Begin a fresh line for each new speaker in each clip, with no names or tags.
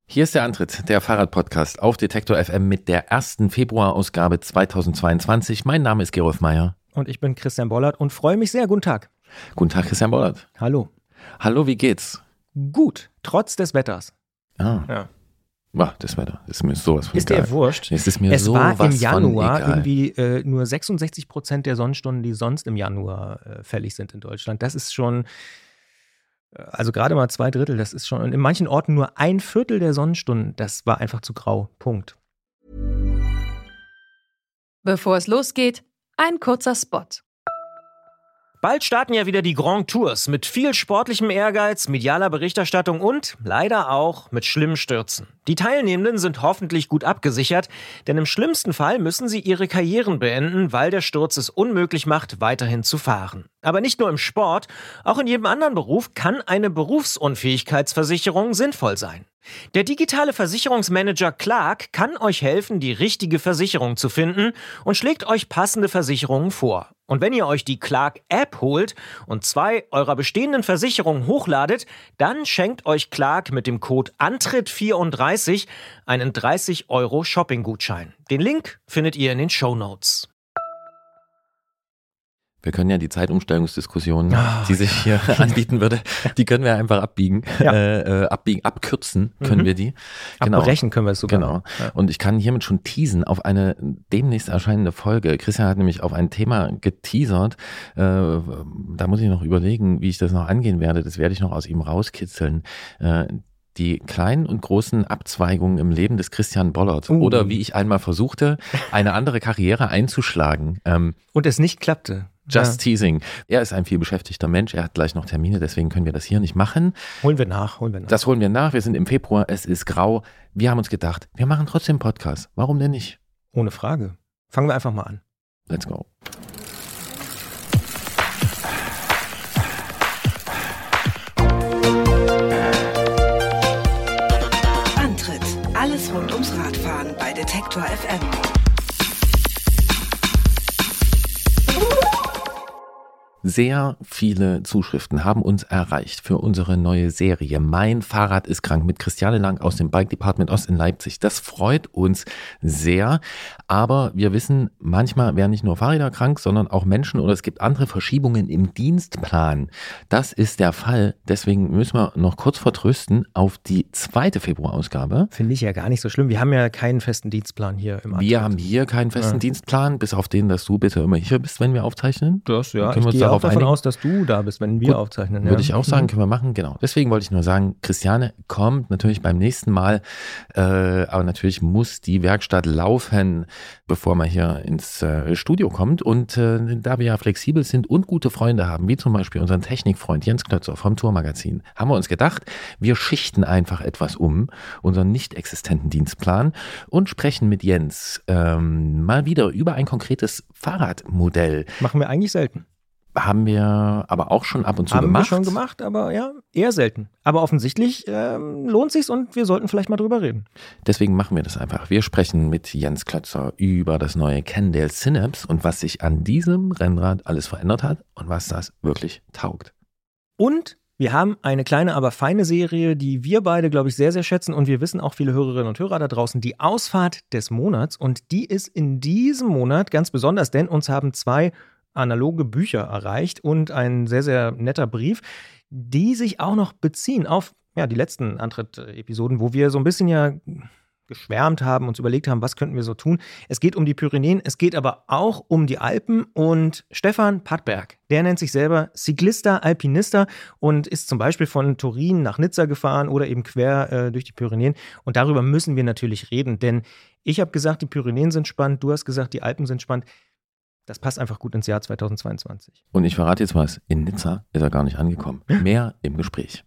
Hier ist der Antritt, der Fahrradpodcast auf Detektor FM mit der ersten Februarausgabe 2022. Mein Name ist Gerolf Meyer.
Und ich bin Christian Bollert und freue mich sehr. Guten Tag.
Guten Tag, Christian Bollert.
Hallo.
Hallo, wie geht's?
Gut, trotz des Wetters.
Ja. Boah, das Wetter ist mir sowas von
Ist
egal.
dir wurscht?
Es mir
Es
sowas
war im Januar
von egal.
irgendwie nur 66% der Sonnenstunden, die sonst im Januar fällig sind in Deutschland. Das ist schon, also gerade mal 2/3, das ist schon, und in manchen Orten nur 1/4 der Sonnenstunden. Das war einfach zu grau. Punkt.
Bevor es losgeht, ein kurzer Spot.
Bald starten ja wieder die Grand Tours mit viel sportlichem Ehrgeiz, medialer Berichterstattung und leider auch mit schlimmen Stürzen. Die Teilnehmenden sind hoffentlich gut abgesichert, denn im schlimmsten Fall müssen sie ihre Karrieren beenden, weil der Sturz es unmöglich macht, weiterhin zu fahren. Aber nicht nur im Sport, auch in jedem anderen Beruf kann eine Berufsunfähigkeitsversicherung sinnvoll sein. Der digitale Versicherungsmanager Clark kann euch helfen, die richtige Versicherung zu finden und schlägt euch passende Versicherungen vor. Und wenn ihr euch die Clark-App holt und 2 eurer bestehenden Versicherungen hochladet, dann schenkt euch Clark mit dem Code ANTRITT34 einen 30€ Shopping-Gutschein. Den Link findet ihr in den Shownotes.
Wir können ja die Zeitumstellungsdiskussion, die sich hier anbieten würde, die können wir einfach abbiegen.
Ja.
Abkürzen können wir die. Genau.
Abbrechen können wir es sogar.
Genau.
Ja.
Und ich kann hiermit schon teasen auf eine demnächst erscheinende Folge. Christian hat nämlich auf ein Thema geteasert. Da muss ich noch überlegen, wie ich das noch angehen werde. Das werde ich noch aus ihm rauskitzeln. Die kleinen und großen Abzweigungen im Leben des Christian Bollert. Oder wie ich einmal versuchte, eine andere Karriere einzuschlagen.
Und es nicht klappte.
Just teasing. Er ist ein viel beschäftigter Mensch. Er hat gleich noch Termine, deswegen können wir das hier nicht machen.
Holen wir nach.
Das holen wir nach. Wir sind im Februar. Es ist grau. Wir haben uns gedacht, wir machen trotzdem Podcast. Warum denn nicht?
Ohne Frage. Fangen wir einfach mal an.
Let's go.
Antritt. Alles rund ums Radfahren bei Detektor FM.
Sehr viele Zuschriften haben uns erreicht für unsere neue Serie Mein Fahrrad ist krank mit Christiane Lang aus dem Bike Department Ost in Leipzig. Das freut uns sehr, aber wir wissen, manchmal werden nicht nur Fahrräder krank, sondern auch Menschen oder es gibt andere Verschiebungen im Dienstplan. Das ist der Fall, deswegen müssen wir noch kurz vertrösten auf die 2. Februarausgabe.
Finde ich ja gar nicht so schlimm. Wir haben ja keinen festen Dienstplan hier im Antritt.
Wir haben hier keinen festen Dienstplan, bis auf den, dass du bitte immer hier bist, wenn wir aufzeichnen.
Das, ja.
Können wir uns
Ich gehe auch
darauf
davon
einigen?
aus, dass du da bist, wenn wir aufzeichnen.
Würde ich auch sagen, können wir machen, genau. Deswegen wollte ich nur sagen, Christiane kommt natürlich beim nächsten Mal, aber natürlich muss die Werkstatt laufen, bevor man hier ins Studio kommt. Und da wir ja flexibel sind und gute Freunde haben, wie zum Beispiel unseren Technikfreund Jens Klötzer vom Tourmagazin, haben wir uns gedacht, wir schichten einfach etwas um, unseren nicht existenten Dienstplan und sprechen mit Jens mal wieder über ein konkretes Fahrradmodell.
Machen wir eigentlich selten.
Haben wir aber auch schon ab und zu
Haben
gemacht.
wir schon gemacht, aber ja, eher selten. Aber offensichtlich lohnt sich's und wir sollten vielleicht mal drüber reden.
Deswegen machen wir das einfach. Wir sprechen mit Jens Klötzer über das neue Cannondale Synapse und was sich an diesem Rennrad alles verändert hat und was das wirklich taugt.
Und wir haben eine kleine, aber feine Serie, die wir beide, glaube ich, sehr, sehr schätzen. Und wir wissen auch viele Hörerinnen und Hörer da draußen, die Ausfahrt des Monats. Und die ist in diesem Monat ganz besonders, denn uns haben 2 analoge Bücher erreicht und ein sehr, sehr netter Brief, die sich auch noch beziehen auf die letzten Antritt-Episoden, wo wir so ein bisschen ja geschwärmt haben, uns überlegt haben, was könnten wir so tun. Es geht um die Pyrenäen, es geht aber auch um die Alpen und Stefan Pattberg, der nennt sich selber Cyclista Alpinista und ist zum Beispiel von Turin nach Nizza gefahren oder eben quer durch die Pyrenäen und darüber müssen wir natürlich reden, denn ich habe gesagt, die Pyrenäen sind spannend, du hast gesagt, die Alpen sind spannend. Das passt einfach gut ins Jahr 2022.
Und ich verrate jetzt was, in Nizza ist er gar nicht angekommen. Mehr im Gespräch.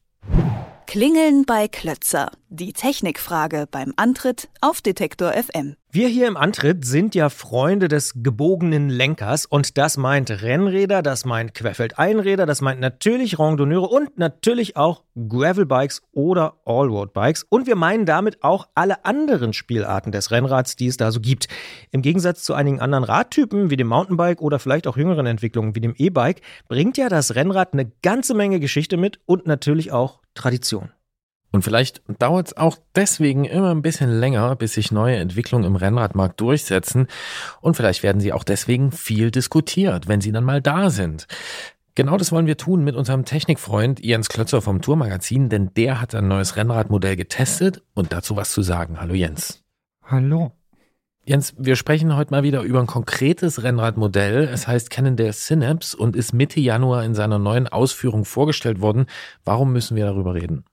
Klingeln bei Klötzer. Die Technikfrage beim Antritt auf Detektor FM.
Wir hier im Antritt sind ja Freunde des gebogenen Lenkers und das meint Rennräder, das meint Querfeldeinräder, das meint natürlich Randonneure und natürlich auch Gravelbikes oder Allroadbikes und wir meinen damit auch alle anderen Spielarten des Rennrads, die es da so gibt. Im Gegensatz zu einigen anderen Radtypen wie dem Mountainbike oder vielleicht auch jüngeren Entwicklungen wie dem E-Bike bringt ja das Rennrad eine ganze Menge Geschichte mit und natürlich auch Tradition.
Und vielleicht dauert es auch deswegen immer ein bisschen länger, bis sich neue Entwicklungen im Rennradmarkt durchsetzen. Und vielleicht werden sie auch deswegen viel diskutiert, wenn sie dann mal da sind. Genau das wollen wir tun mit unserem Technikfreund Jens Klötzer vom Tourmagazin, denn der hat ein neues Rennradmodell getestet und dazu was zu sagen. Hallo Jens.
Hallo.
Jens, wir sprechen heute mal wieder über ein konkretes Rennradmodell. Es heißt Cannondale Synapse und ist Mitte Januar in seiner neuen Ausführung vorgestellt worden. Warum müssen wir darüber reden?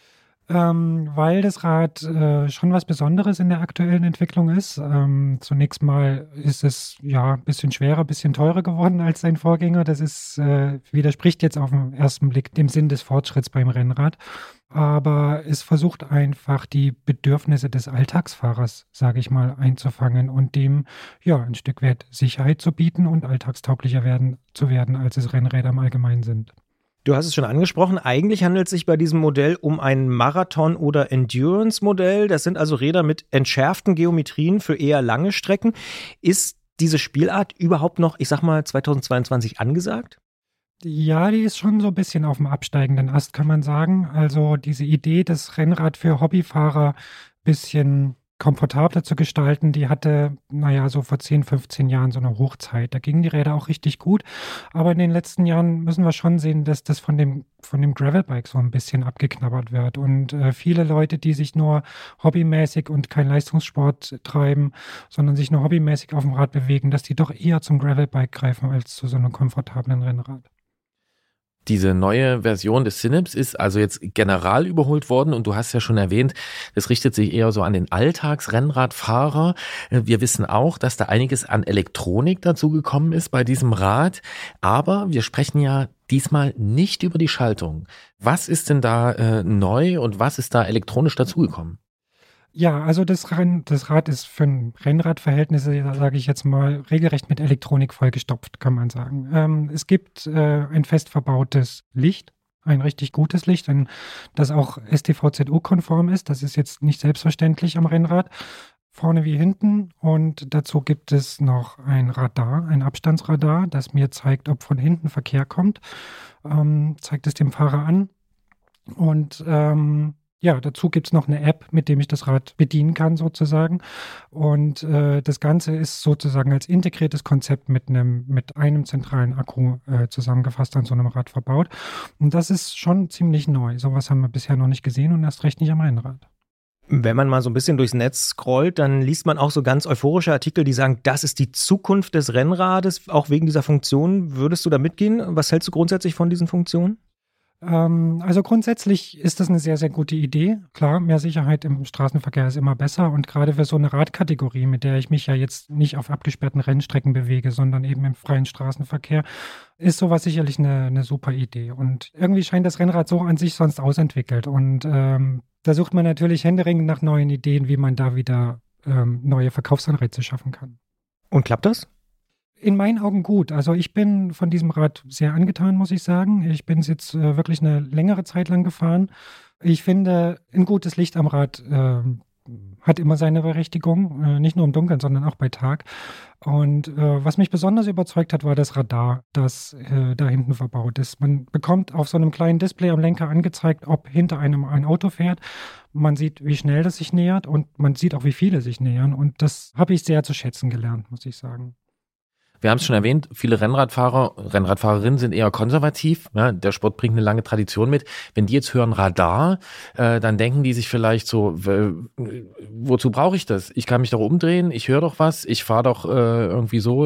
Weil das Rad schon was Besonderes in der aktuellen Entwicklung ist. Zunächst mal ist es ja ein bisschen schwerer, ein bisschen teurer geworden als sein Vorgänger. Das ist, widerspricht jetzt auf den ersten Blick dem Sinn des Fortschritts beim Rennrad. Aber es versucht einfach, die Bedürfnisse des Alltagsfahrers, sage ich mal, einzufangen und dem ja ein Stück weit Sicherheit zu bieten und alltagstauglicher zu werden, als es Rennräder im Allgemeinen sind.
Du hast es schon angesprochen, eigentlich handelt es sich bei diesem Modell um ein Marathon- oder Endurance-Modell. Das sind also Räder mit entschärften Geometrien für eher lange Strecken. Ist diese Spielart überhaupt noch, ich sag mal, 2022 angesagt?
Ja, die ist schon so ein bisschen auf dem absteigenden Ast, kann man sagen. Also diese Idee, das Rennrad für Hobbyfahrer ein bisschen komfortabler zu gestalten, die hatte, so vor 10, 15 Jahren so eine Hochzeit. Da gingen die Räder auch richtig gut. Aber in den letzten Jahren müssen wir schon sehen, dass das von dem Gravelbike so ein bisschen abgeknabbert wird. Und viele Leute, die sich nur hobbymäßig und kein Leistungssport treiben, sondern sich nur hobbymäßig auf dem Rad bewegen, dass die doch eher zum Gravelbike greifen als zu so einem komfortablen Rennrad.
Diese neue Version des Synapse ist also jetzt general überholt worden und du hast ja schon erwähnt, es richtet sich eher so an den Alltagsrennradfahrer. Wir wissen auch, dass da einiges an Elektronik dazu gekommen ist bei diesem Rad, aber wir sprechen ja diesmal nicht über die Schaltung. Was ist denn da neu und was ist da elektronisch dazugekommen?
Ja, also das Rad ist für Rennradverhältnisse, sage ich jetzt mal, regelrecht mit Elektronik vollgestopft, kann man sagen. Es gibt ein fest verbautes Licht, ein richtig gutes Licht, das auch STVZO-konform ist. Das ist jetzt nicht selbstverständlich am Rennrad, vorne wie hinten. Und dazu gibt es noch ein Radar, ein Abstandsradar, das mir zeigt, ob von hinten Verkehr kommt. Zeigt es dem Fahrer an. Und dazu gibt es noch eine App, mit dem ich das Rad bedienen kann sozusagen. Und das Ganze ist sozusagen als integriertes Konzept mit einem zentralen Akku zusammengefasst an so einem Rad verbaut. Und das ist schon ziemlich neu. Sowas haben wir bisher noch nicht gesehen und erst recht nicht am Rennrad.
Wenn man mal so ein bisschen durchs Netz scrollt, dann liest man auch so ganz euphorische Artikel, die sagen, das ist die Zukunft des Rennrades, auch wegen dieser Funktion. Würdest du da mitgehen? Was hältst du grundsätzlich von diesen Funktionen?
Also grundsätzlich ist das eine sehr, sehr gute Idee. Klar, mehr Sicherheit im Straßenverkehr ist immer besser und gerade für so eine Radkategorie, mit der ich mich ja jetzt nicht auf abgesperrten Rennstrecken bewege, sondern eben im freien Straßenverkehr, ist sowas sicherlich eine super Idee. Und irgendwie scheint das Rennrad so an sich sonst ausentwickelt und da sucht man natürlich händeringend nach neuen Ideen, wie man da wieder neue Verkaufsanreize schaffen kann.
Und klappt das?
In meinen Augen gut. Also ich bin von diesem Rad sehr angetan, muss ich sagen. Ich bin es jetzt wirklich eine längere Zeit lang gefahren. Ich finde, ein gutes Licht am Rad hat immer seine Berechtigung, nicht nur im Dunkeln, sondern auch bei Tag. Und was mich besonders überzeugt hat, war das Radar, das da hinten verbaut ist. Man bekommt auf so einem kleinen Display am Lenker angezeigt, ob hinter einem ein Auto fährt. Man sieht, wie schnell das sich nähert und man sieht auch, wie viele sich nähern. Und das habe ich sehr zu schätzen gelernt, muss ich sagen.
Wir haben es schon erwähnt, viele Rennradfahrerinnen sind eher konservativ. Ja, der Sport bringt eine lange Tradition mit. Wenn die jetzt hören Radar, dann denken die sich vielleicht so, wozu brauche ich das? Ich kann mich doch umdrehen, ich höre doch was, ich fahre doch irgendwie so.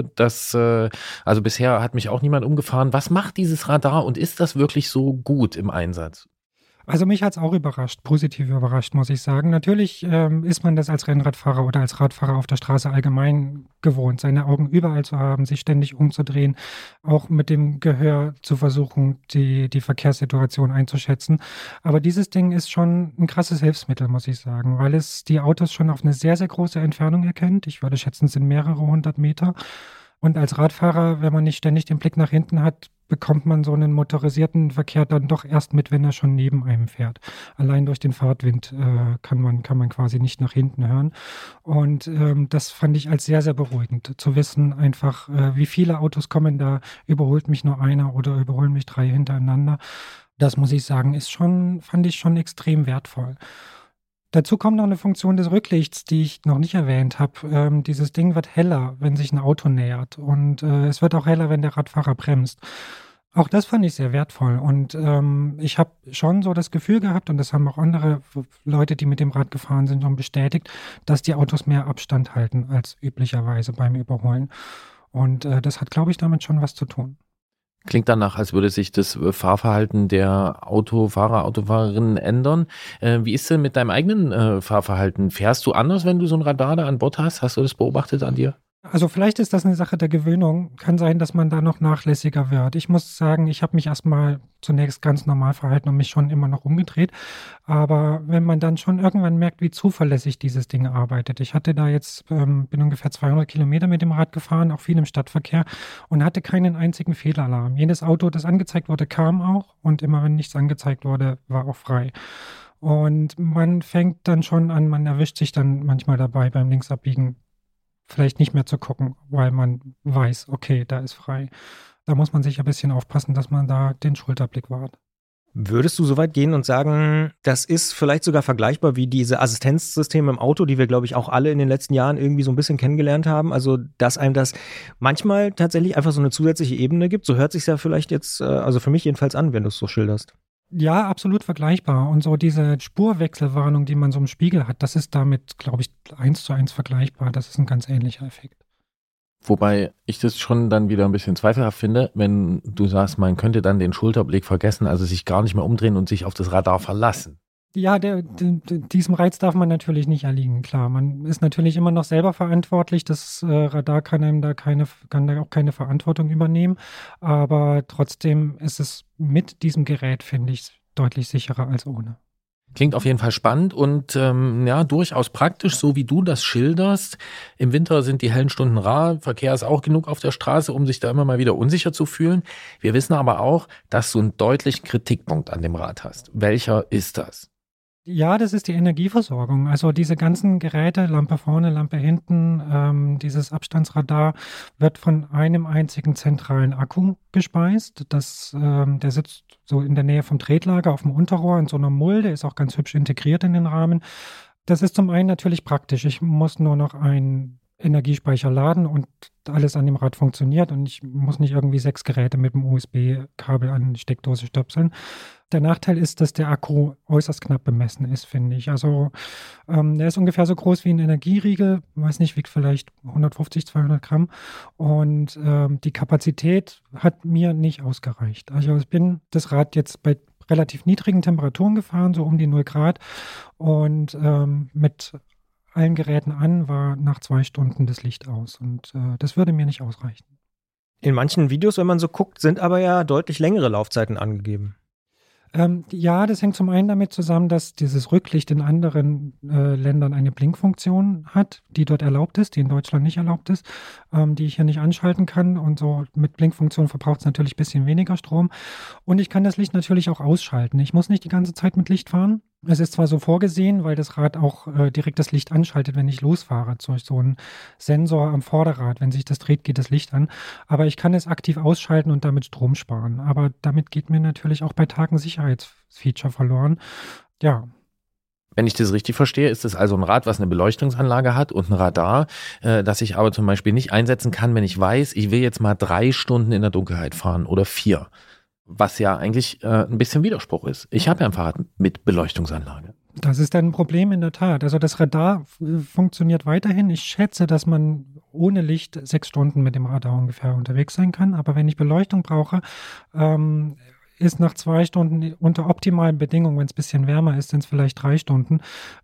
Also bisher hat mich auch niemand umgefahren. Was macht dieses Radar und ist das wirklich so gut im Einsatz?
Also mich hat es auch überrascht, positiv überrascht, muss ich sagen. Natürlich ist man das als Rennradfahrer oder als Radfahrer auf der Straße allgemein gewohnt, seine Augen überall zu haben, sich ständig umzudrehen, auch mit dem Gehör zu versuchen, die Verkehrssituation einzuschätzen. Aber dieses Ding ist schon ein krasses Hilfsmittel, muss ich sagen, weil es die Autos schon auf eine sehr, sehr große Entfernung erkennt. Ich würde schätzen, es sind mehrere 100 Meter. Und als Radfahrer, wenn man nicht ständig den Blick nach hinten hat, bekommt man so einen motorisierten Verkehr dann doch erst mit, wenn er schon neben einem fährt. Allein durch den Fahrtwind kann man quasi nicht nach hinten hören. Und das fand ich als sehr, sehr beruhigend, zu wissen einfach, wie viele Autos kommen da, überholt mich nur einer oder überholen mich 3 hintereinander. Das muss ich sagen, fand ich schon extrem wertvoll. Dazu kommt noch eine Funktion des Rücklichts, die ich noch nicht erwähnt habe. Dieses Ding wird heller, wenn sich ein Auto nähert, und es wird auch heller, wenn der Radfahrer bremst. Auch das fand ich sehr wertvoll, und ich habe schon so das Gefühl gehabt, und das haben auch andere Leute, die mit dem Rad gefahren sind, schon bestätigt, dass die Autos mehr Abstand halten als üblicherweise beim Überholen. Und das hat, glaube ich, damit schon was zu tun.
Klingt danach, als würde sich das Fahrverhalten der Autofahrer, Autofahrerinnen ändern. Wie ist denn mit deinem eigenen Fahrverhalten? Fährst du anders, wenn du so ein Radar da an Bord hast? Hast du das beobachtet an dir?
Also vielleicht ist das eine Sache der Gewöhnung. Kann sein, dass man da noch nachlässiger wird. Ich muss sagen, ich habe mich erstmal zunächst ganz normal verhalten und mich schon immer noch umgedreht. Aber wenn man dann schon irgendwann merkt, wie zuverlässig dieses Ding arbeitet. Ich hatte da jetzt, bin ungefähr 200 Kilometer mit dem Rad gefahren, auch viel im Stadtverkehr, und hatte keinen einzigen Fehlalarm. Jedes Auto, das angezeigt wurde, kam auch, und immer wenn nichts angezeigt wurde, war auch frei. Und man fängt dann schon an, man erwischt sich dann manchmal dabei beim Linksabbiegen, vielleicht nicht mehr zu gucken, weil man weiß, okay, da ist frei. Da muss man sich ein bisschen aufpassen, dass man da den Schulterblick wahrt.
Würdest du so weit gehen und sagen, das ist vielleicht sogar vergleichbar wie diese Assistenzsysteme im Auto, die wir, glaube ich, auch alle in den letzten Jahren irgendwie so ein bisschen kennengelernt haben? Also, dass einem das manchmal tatsächlich einfach so eine zusätzliche Ebene gibt. So hört sich ja vielleicht jetzt, also für mich jedenfalls an, wenn du es so schilderst.
Ja, absolut vergleichbar. Und so diese Spurwechselwarnung, die man so im Spiegel hat, das ist damit, glaube ich, 1:1 vergleichbar. Das ist ein ganz ähnlicher Effekt.
Wobei ich das schon dann wieder ein bisschen zweifelhaft finde, wenn du sagst, man könnte dann den Schulterblick vergessen, also sich gar nicht mehr umdrehen und sich auf das Radar verlassen.
Ja, diesem Reiz darf man natürlich nicht erliegen, klar. Man ist natürlich immer noch selber verantwortlich. Das Radar kann da auch keine Verantwortung übernehmen. Aber trotzdem ist es mit diesem Gerät, finde ich, deutlich sicherer als ohne.
Klingt auf jeden Fall spannend und ja, durchaus praktisch, so wie du das schilderst. Im Winter sind die hellen Stunden rar, Verkehr ist auch genug auf der Straße, um sich da immer mal wieder unsicher zu fühlen. Wir wissen aber auch, dass du einen deutlichen Kritikpunkt an dem Rad hast. Welcher ist das?
Ja, das ist die Energieversorgung. Also diese ganzen Geräte, Lampe vorne, Lampe hinten, dieses Abstandsradar wird von einem einzigen zentralen Akku gespeist. Der sitzt so in der Nähe vom Tretlager auf dem Unterrohr in so einer Mulde, ist auch ganz hübsch integriert in den Rahmen. Das ist zum einen natürlich praktisch. Ich muss nur noch einen Energiespeicher laden und alles an dem Rad funktioniert, und ich muss nicht irgendwie 6 Geräte mit dem USB-Kabel an die Steckdose stöpseln. Der Nachteil ist, dass der Akku äußerst knapp bemessen ist, finde ich. Also der ist ungefähr so groß wie ein Energieriegel, weiß nicht, wiegt vielleicht 150, 200 Gramm, und die Kapazität hat mir nicht ausgereicht. Also ich bin das Rad jetzt bei relativ niedrigen Temperaturen gefahren, so um die 0 Grad, und mit allen Geräten an, war nach 2 Stunden das Licht aus, und das würde mir nicht ausreichen.
In manchen Videos, wenn man so guckt, sind aber ja deutlich längere Laufzeiten angegeben.
Ja, das hängt zum einen damit zusammen, dass dieses Rücklicht in anderen Ländern eine Blinkfunktion hat, die dort erlaubt ist, die in Deutschland nicht erlaubt ist, die ich hier nicht anschalten kann. Und so mit Blinkfunktion verbraucht es natürlich ein bisschen weniger Strom. Und ich kann das Licht natürlich auch ausschalten. Ich muss nicht die ganze Zeit mit Licht fahren. Es ist zwar so vorgesehen, weil das Rad auch direkt das Licht anschaltet, wenn ich losfahre, durch so einen Sensor am Vorderrad. Wenn sich das dreht, geht das Licht an. Aber ich kann es aktiv ausschalten und damit Strom sparen. Aber damit geht mir natürlich auch bei Tagen Sicherheitsfeature verloren. Ja.
Wenn ich das richtig verstehe, ist es also ein Rad, was eine Beleuchtungsanlage hat und ein Radar, das ich aber zum Beispiel nicht einsetzen kann, wenn ich weiß, ich will jetzt mal 3 Stunden in der Dunkelheit fahren oder 4. Was ja eigentlich ein bisschen Widerspruch ist. Ich habe ja ein Fahrrad mit Beleuchtungsanlage.
Das ist ein Problem in der Tat. Also das Radar funktioniert weiterhin. Ich schätze, dass man ohne Licht 6 Stunden mit dem Radar ungefähr unterwegs sein kann. Aber wenn ich Beleuchtung brauche, ist nach 2 Stunden unter optimalen Bedingungen, wenn es ein bisschen wärmer ist, sind es vielleicht 3 Stunden,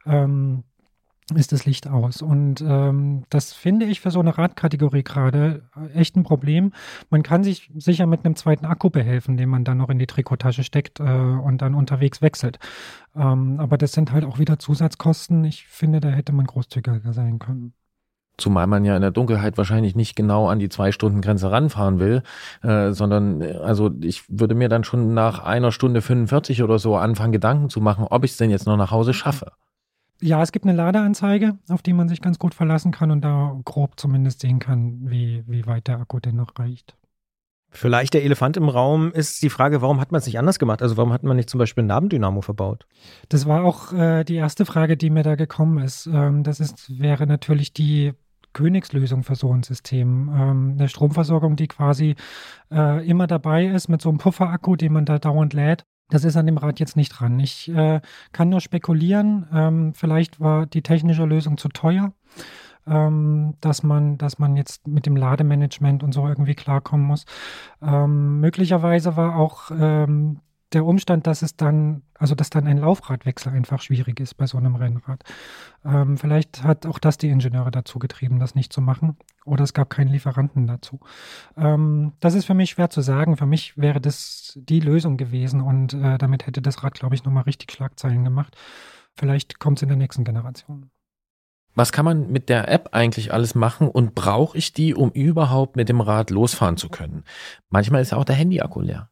ist das Licht aus. Und das finde ich für so eine Radkategorie gerade echt ein Problem. Man kann sich sicher mit einem zweiten Akku behelfen, den man dann noch in die Trikottasche steckt und dann unterwegs wechselt. Aber das sind halt auch wieder Zusatzkosten. Ich finde, da hätte man großzügiger sein können.
Zumal man ja in der Dunkelheit wahrscheinlich nicht genau an die 2-Stunden-Grenze ranfahren will, sondern also ich würde mir dann schon nach 1 Stunde 45 oder so anfangen, Gedanken zu machen, ob ich es denn jetzt noch nach Hause schaffe.
Ja, es gibt eine Ladeanzeige, auf die man sich ganz gut verlassen kann und da grob zumindest sehen kann, wie weit der Akku denn noch reicht.
Vielleicht der Elefant im Raum ist die Frage, warum hat man es nicht anders gemacht? Also warum hat man nicht zum Beispiel ein Nabendynamo verbaut?
Das war auch die erste Frage, die mir da gekommen ist. Wäre natürlich die Königslösung für so ein System. Eine Stromversorgung, die quasi immer dabei ist mit so einem Pufferakku, den man da dauernd lädt. Das ist an dem Rad jetzt nicht dran. Ich kann nur spekulieren. Vielleicht war die technische Lösung zu teuer. Dass man jetzt mit dem Lademanagement und so irgendwie klarkommen muss. Möglicherweise war auch der Umstand, dass dann ein Laufradwechsel einfach schwierig ist bei so einem Rennrad. Vielleicht hat auch das die Ingenieure dazu getrieben, das nicht zu machen. Oder es gab keinen Lieferanten dazu. Das ist für mich schwer zu sagen. Für mich wäre das die Lösung gewesen und damit hätte das Rad, glaube ich, nochmal richtig Schlagzeilen gemacht. Vielleicht kommt es in der nächsten Generation.
Was kann man mit der App eigentlich alles machen und brauche ich die, um überhaupt mit dem Rad losfahren zu können? Manchmal ist ja auch der Handy-Akku leer.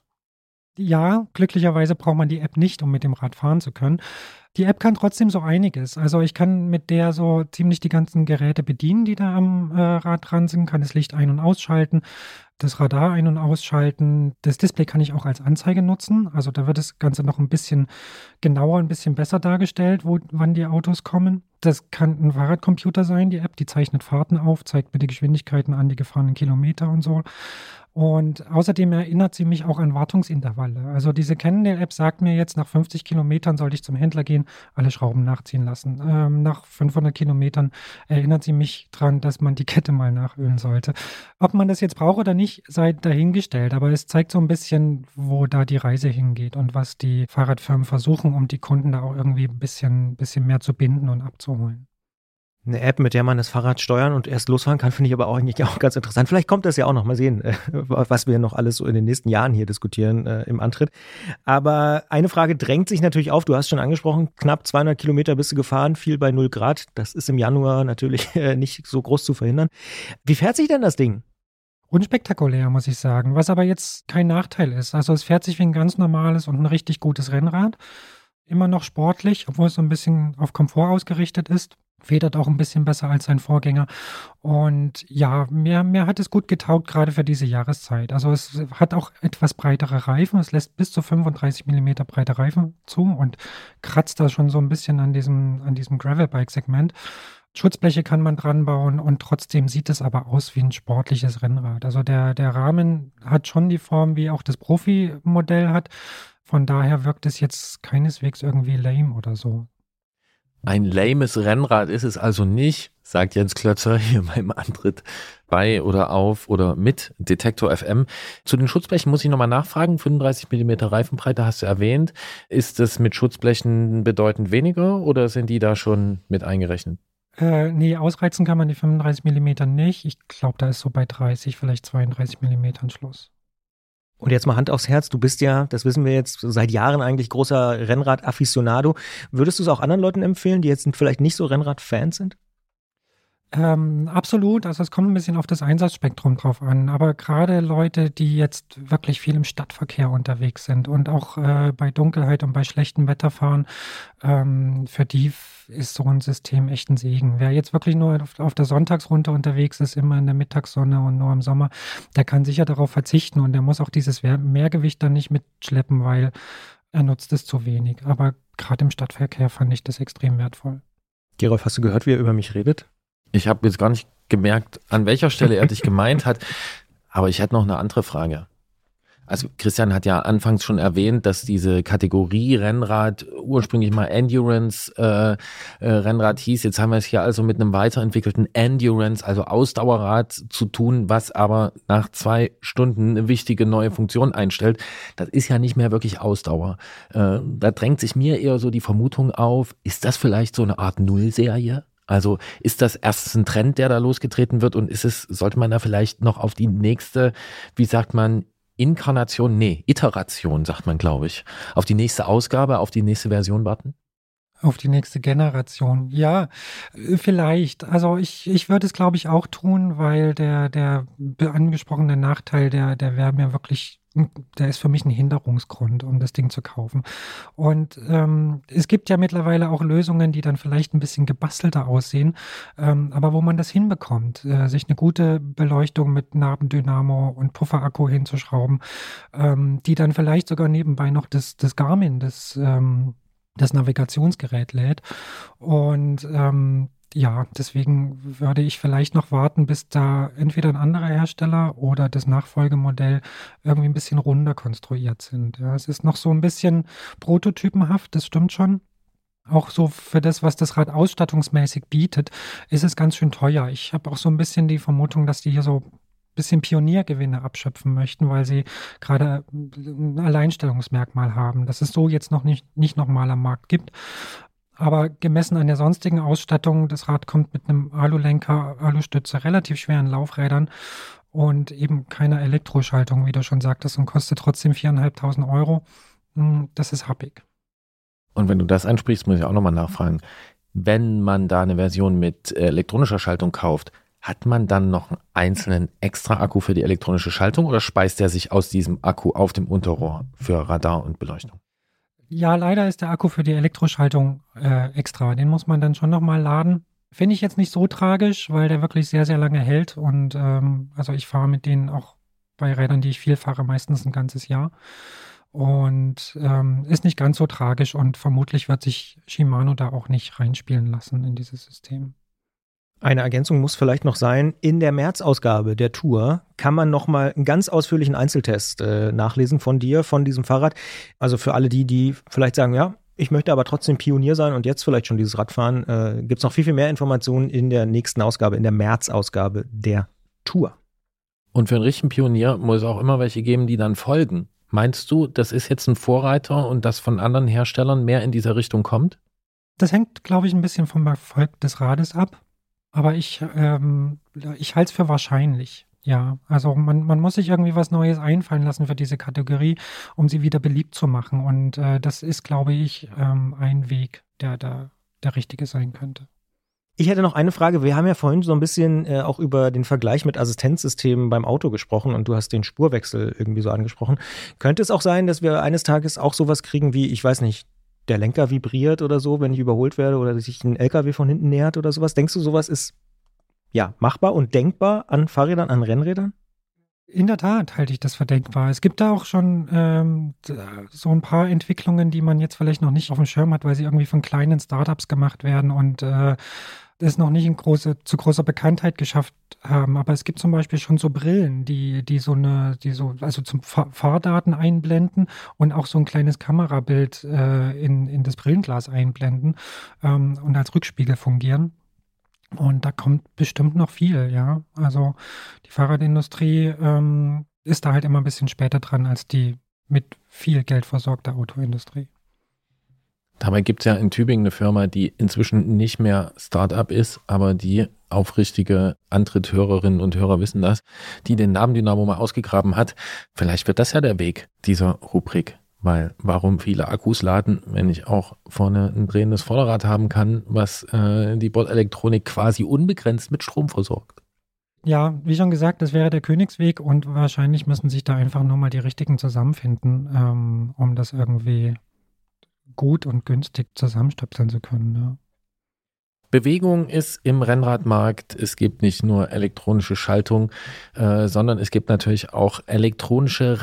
Ja, glücklicherweise braucht man die App nicht, um mit dem Rad fahren zu können. Die App kann trotzdem so einiges. Also ich kann mit der so ziemlich die ganzen Geräte bedienen, die da am Rad dran sind, kann das Licht ein- und ausschalten, das Radar ein- und ausschalten. Das Display kann ich auch als Anzeige nutzen. Also da wird das Ganze noch ein bisschen genauer, ein bisschen besser dargestellt, wann die Autos kommen. Das kann ein Fahrradcomputer sein, die App, die zeichnet Fahrten auf, zeigt mir die Geschwindigkeiten an, die gefahrenen Kilometer und so. Und außerdem erinnert sie mich auch an Wartungsintervalle. Also diese Cannondale-App sagt mir jetzt, nach 50 Kilometern sollte ich zum Händler gehen, alle Schrauben nachziehen lassen. Nach 500 Kilometern erinnert sie mich dran, dass man die Kette mal nachölen sollte. Ob man das jetzt braucht oder nicht, sei dahingestellt. Aber es zeigt so ein bisschen, wo da die Reise hingeht und was die Fahrradfirmen versuchen, um die Kunden da auch irgendwie ein bisschen mehr zu binden und abzuholen.
Eine App, mit der man das Fahrrad steuern und erst losfahren kann, finde ich aber eigentlich auch ganz interessant. Vielleicht kommt das ja auch noch. Mal sehen, was wir noch alles so in den nächsten Jahren hier diskutieren im Antritt. Aber eine Frage drängt sich natürlich auf. Du hast schon angesprochen, knapp 200 Kilometer bist du gefahren, viel bei 0 Grad. Das ist im Januar natürlich nicht so groß zu verhindern. Wie fährt sich denn das Ding?
Unspektakulär, muss ich sagen, was aber jetzt kein Nachteil ist. Also es fährt sich wie ein ganz normales und ein richtig gutes Rennrad. Immer noch sportlich, obwohl es so ein bisschen auf Komfort ausgerichtet ist. Federt auch ein bisschen besser als sein Vorgänger. Und ja, mir hat es gut getaugt, gerade für diese Jahreszeit. Also es hat auch etwas breitere Reifen. Es lässt bis zu 35 mm breite Reifen zu und kratzt da schon so ein bisschen an diesem Gravelbike-Segment. Schutzbleche kann man dran bauen und trotzdem sieht es aber aus wie ein sportliches Rennrad. Also der Rahmen hat schon die Form, wie auch das Profi-Modell hat. Von daher wirkt es jetzt keineswegs irgendwie lame oder so.
Ein lames Rennrad ist es also nicht, sagt Jens Klötzer hier beim Antritt bei oder auf oder mit Detektor FM. Zu den Schutzblechen muss ich nochmal nachfragen. 35 mm Reifenbreite hast du erwähnt. Ist das mit Schutzblechen bedeutend weniger oder sind die da schon mit eingerechnet?
Nee, ausreizen kann man die 35 mm nicht. Ich glaube, da ist so bei 30, vielleicht 32 mm Schluss.
Und jetzt mal Hand aufs Herz, du bist ja, das wissen wir jetzt, seit Jahren eigentlich großer Rennrad-Afficionado. Würdest du es auch anderen Leuten empfehlen, die jetzt vielleicht nicht so Rennrad-Fans sind?
Absolut, also es kommt ein bisschen auf das Einsatzspektrum drauf an, aber gerade Leute, die jetzt wirklich viel im Stadtverkehr unterwegs sind und auch bei Dunkelheit und bei schlechtem Wetter fahren, für die ist so ein System echt ein Segen. Wer jetzt wirklich nur auf der Sonntagsrunde unterwegs ist, immer in der Mittagssonne und nur im Sommer, der kann sicher darauf verzichten und der muss auch dieses Mehrgewicht dann nicht mitschleppen, weil er nutzt es zu wenig. Aber gerade im Stadtverkehr fand ich das extrem wertvoll.
Gerolf, hast du gehört, wie er über mich redet?
Ich habe jetzt gar nicht gemerkt, an welcher Stelle er dich gemeint hat, aber ich hätte noch eine andere Frage. Also Christian hat ja anfangs schon erwähnt, dass diese Kategorie Rennrad ursprünglich mal Endurance Rennrad hieß. Jetzt haben wir es hier also mit einem weiterentwickelten Endurance, also Ausdauerrad zu tun, was aber nach 2 Stunden eine wichtige neue Funktion einstellt. Das ist ja nicht mehr wirklich Ausdauer. Da drängt sich mir eher so die Vermutung auf, ist das vielleicht so eine Art Nullserie? Also ist das erst ein Trend, der da losgetreten wird und sollte man da vielleicht noch auf die nächste, wie sagt man, Iteration, sagt man, glaube ich, auf die nächste Ausgabe, auf die nächste Version warten?
Auf die nächste Generation, ja, vielleicht. Also ich würde es, glaube ich, auch tun, weil der angesprochene Nachteil, der wäre mir wirklich der ist für mich ein Hinderungsgrund, um das Ding zu kaufen. Und es gibt ja mittlerweile auch Lösungen, die dann vielleicht ein bisschen gebastelter aussehen, aber wo man das hinbekommt, sich eine gute Beleuchtung mit Nabendynamo und Pufferakku hinzuschrauben, die dann vielleicht sogar nebenbei noch das Garmin, das Navigationsgerät lädt. Und ja, deswegen würde ich vielleicht noch warten, bis da entweder ein anderer Hersteller oder das Nachfolgemodell irgendwie ein bisschen runder konstruiert sind. Ja, es ist noch so ein bisschen prototypenhaft, das stimmt schon. Auch so für das, was das Rad ausstattungsmäßig bietet, ist es ganz schön teuer. Ich habe auch so ein bisschen die Vermutung, dass die hier so ein bisschen Pioniergewinne abschöpfen möchten, weil sie gerade ein Alleinstellungsmerkmal haben, das es so jetzt noch nicht nochmal am Markt gibt. Aber gemessen an der sonstigen Ausstattung, das Rad kommt mit einem Alulenker, Alustütze, relativ schweren Laufrädern und eben keiner Elektroschaltung, wie du schon sagtest, und kostet trotzdem 4.500 Euro. Das ist happig.
Und wenn du das ansprichst, muss ich auch nochmal nachfragen. Wenn man da eine Version mit elektronischer Schaltung kauft, hat man dann noch einen einzelnen Extra-Akku für die elektronische Schaltung oder speist der sich aus diesem Akku auf dem Unterrohr für Radar und Beleuchtung?
Ja, leider ist der Akku für die Elektroschaltung extra. Den muss man dann schon nochmal laden. Finde ich jetzt nicht so tragisch, weil der wirklich sehr, sehr lange hält. Und also ich fahre mit denen auch bei Rädern, die ich viel fahre, meistens ein ganzes Jahr. Und ist nicht ganz so tragisch und vermutlich wird sich Shimano da auch nicht reinspielen lassen in dieses System.
Eine Ergänzung muss vielleicht noch sein, in der März-Ausgabe der Tour kann man nochmal einen ganz ausführlichen Einzeltest nachlesen von dir, von diesem Fahrrad. Also für alle die vielleicht sagen, ja, ich möchte aber trotzdem Pionier sein und jetzt vielleicht schon dieses Rad fahren, gibt es noch viel, viel mehr Informationen in der nächsten Ausgabe, in der März-Ausgabe der Tour.
Und für einen richtigen Pionier muss es auch immer welche geben, die dann folgen. Meinst du, das ist jetzt ein Vorreiter und das von anderen Herstellern mehr in dieser Richtung kommt?
Das hängt, glaube ich, ein bisschen vom Erfolg des Rades ab. Aber ich halte es für wahrscheinlich, ja. Also man muss sich irgendwie was Neues einfallen lassen für diese Kategorie, um sie wieder beliebt zu machen. Und das ist, glaube ich, ein Weg, der richtige sein könnte.
Ich hätte noch eine Frage. Wir haben ja vorhin so ein bisschen auch über den Vergleich mit Assistenzsystemen beim Auto gesprochen und du hast den Spurwechsel irgendwie so angesprochen. Könnte es auch sein, dass wir eines Tages auch sowas kriegen wie, ich weiß nicht, der Lenker vibriert oder so, wenn ich überholt werde oder sich ein LKW von hinten nähert oder sowas? Denkst du, sowas ist ja machbar und denkbar an Fahrrädern, an Rennrädern?
In der Tat halte ich das für denkbar. Es gibt da auch schon so ein paar Entwicklungen, die man jetzt vielleicht noch nicht auf dem Schirm hat, weil sie irgendwie von kleinen Startups gemacht werden und es noch nicht zu großer Bekanntheit geschafft haben. Aber es gibt zum Beispiel schon so Brillen, die also zum Fahrdaten einblenden und auch so ein kleines Kamerabild in das Brillenglas einblenden und als Rückspiegel fungieren. Und da kommt bestimmt noch viel, ja. Also die Fahrradindustrie ist da halt immer ein bisschen später dran als die mit viel Geld versorgte Autoindustrie.
Dabei gibt es ja in Tübingen eine Firma, die inzwischen nicht mehr Start-up ist, aber die aufrichtige Antritt-Hörerinnen und Hörer wissen das, die den Nabendynamo mal ausgegraben hat. Vielleicht wird das ja der Weg dieser Rubrik. Weil warum viele Akkus laden, wenn ich auch vorne ein drehendes Vorderrad haben kann, was die Bordelektronik quasi unbegrenzt mit Strom versorgt.
Ja, wie schon gesagt, das wäre der Königsweg und wahrscheinlich müssen sich da einfach nur mal die richtigen zusammenfinden, um das irgendwie gut und günstig zusammenstöpseln zu können. Ja.
Bewegung ist im Rennradmarkt. Es gibt nicht nur elektronische Schaltung, sondern es gibt natürlich auch elektronische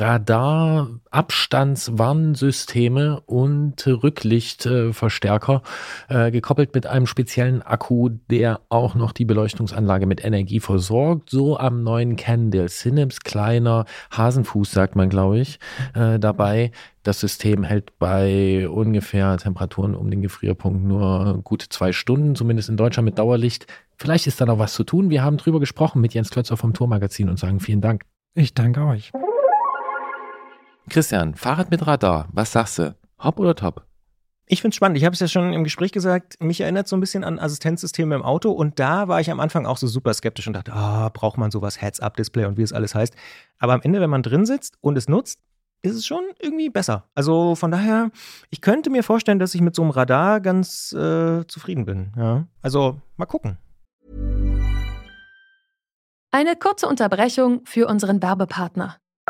Radar-Abstandswarnsysteme und Rücklichtverstärker, gekoppelt mit einem speziellen Akku, der auch noch die Beleuchtungsanlage mit Energie versorgt. So am neuen Candle Synapse, kleiner Hasenfuß, sagt man, glaube ich, dabei. Das System hält bei ungefähr Temperaturen um den Gefrierpunkt nur gute 2 Stunden, zumindest in Deutschland mit Dauerlicht. Vielleicht ist da noch was zu tun. Wir haben drüber gesprochen mit Jens Klötzer vom Tourmagazin und sagen vielen Dank.
Ich danke euch.
Christian, Fahrrad mit Radar, was sagst du? Hopp oder top?
Ich finde es spannend. Ich habe es ja schon im Gespräch gesagt, mich erinnert so ein bisschen an Assistenzsysteme im Auto und da war ich am Anfang auch so super skeptisch und dachte, braucht man sowas, Heads-Up-Display und wie es alles heißt. Aber am Ende, wenn man drin sitzt und es nutzt, ist es schon irgendwie besser. Also von daher, ich könnte mir vorstellen, dass ich mit so einem Radar ganz zufrieden bin. Ja? Also mal gucken.
Eine kurze Unterbrechung für unseren Werbepartner.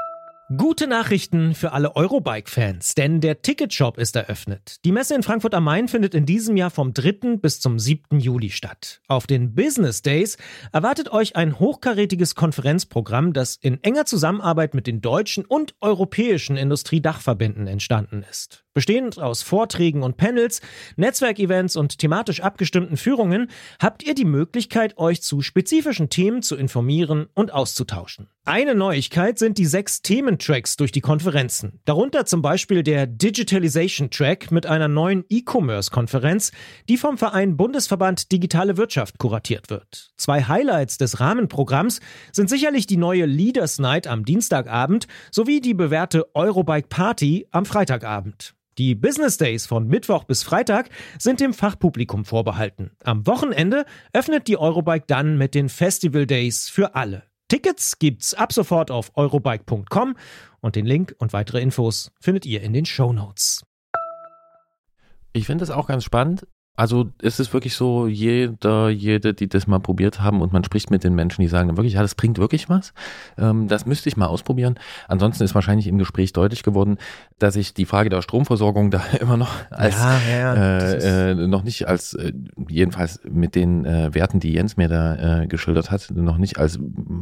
Gute Nachrichten für alle Eurobike-Fans, denn der Ticketshop ist eröffnet. Die Messe in Frankfurt am Main findet in diesem Jahr vom 3. bis zum 7. Juli statt. Auf den Business Days erwartet euch ein hochkarätiges Konferenzprogramm, das in enger Zusammenarbeit mit den deutschen und europäischen Industriedachverbänden entstanden ist. Bestehend aus Vorträgen und Panels, Netzwerkevents und thematisch abgestimmten Führungen habt ihr die Möglichkeit, euch zu spezifischen Themen zu informieren und auszutauschen. Eine Neuigkeit sind die 6 Thementracks durch die Konferenzen. Darunter zum Beispiel der Digitalization Track mit einer neuen E-Commerce-Konferenz, die vom Verein Bundesverband Digitale Wirtschaft kuratiert wird. 2 Highlights des Rahmenprogramms sind sicherlich die neue Leaders Night am Dienstagabend sowie die bewährte Eurobike Party am Freitagabend. Die Business Days von Mittwoch bis Freitag sind dem Fachpublikum vorbehalten. Am Wochenende öffnet die Eurobike dann mit den Festival Days für alle. Tickets gibt's ab sofort auf eurobike.com und den Link und weitere Infos findet ihr in den Shownotes.
Ich finde das auch ganz spannend. Also es ist wirklich so, jede, die das mal probiert haben und man spricht mit den Menschen, die sagen wirklich, ja, das bringt wirklich was. Das müsste ich mal ausprobieren. Ansonsten ist wahrscheinlich im Gespräch deutlich geworden, dass ich die Frage der Stromversorgung da immer noch als noch nicht als, jedenfalls mit den Werten, die Jens mir da geschildert hat, noch nicht als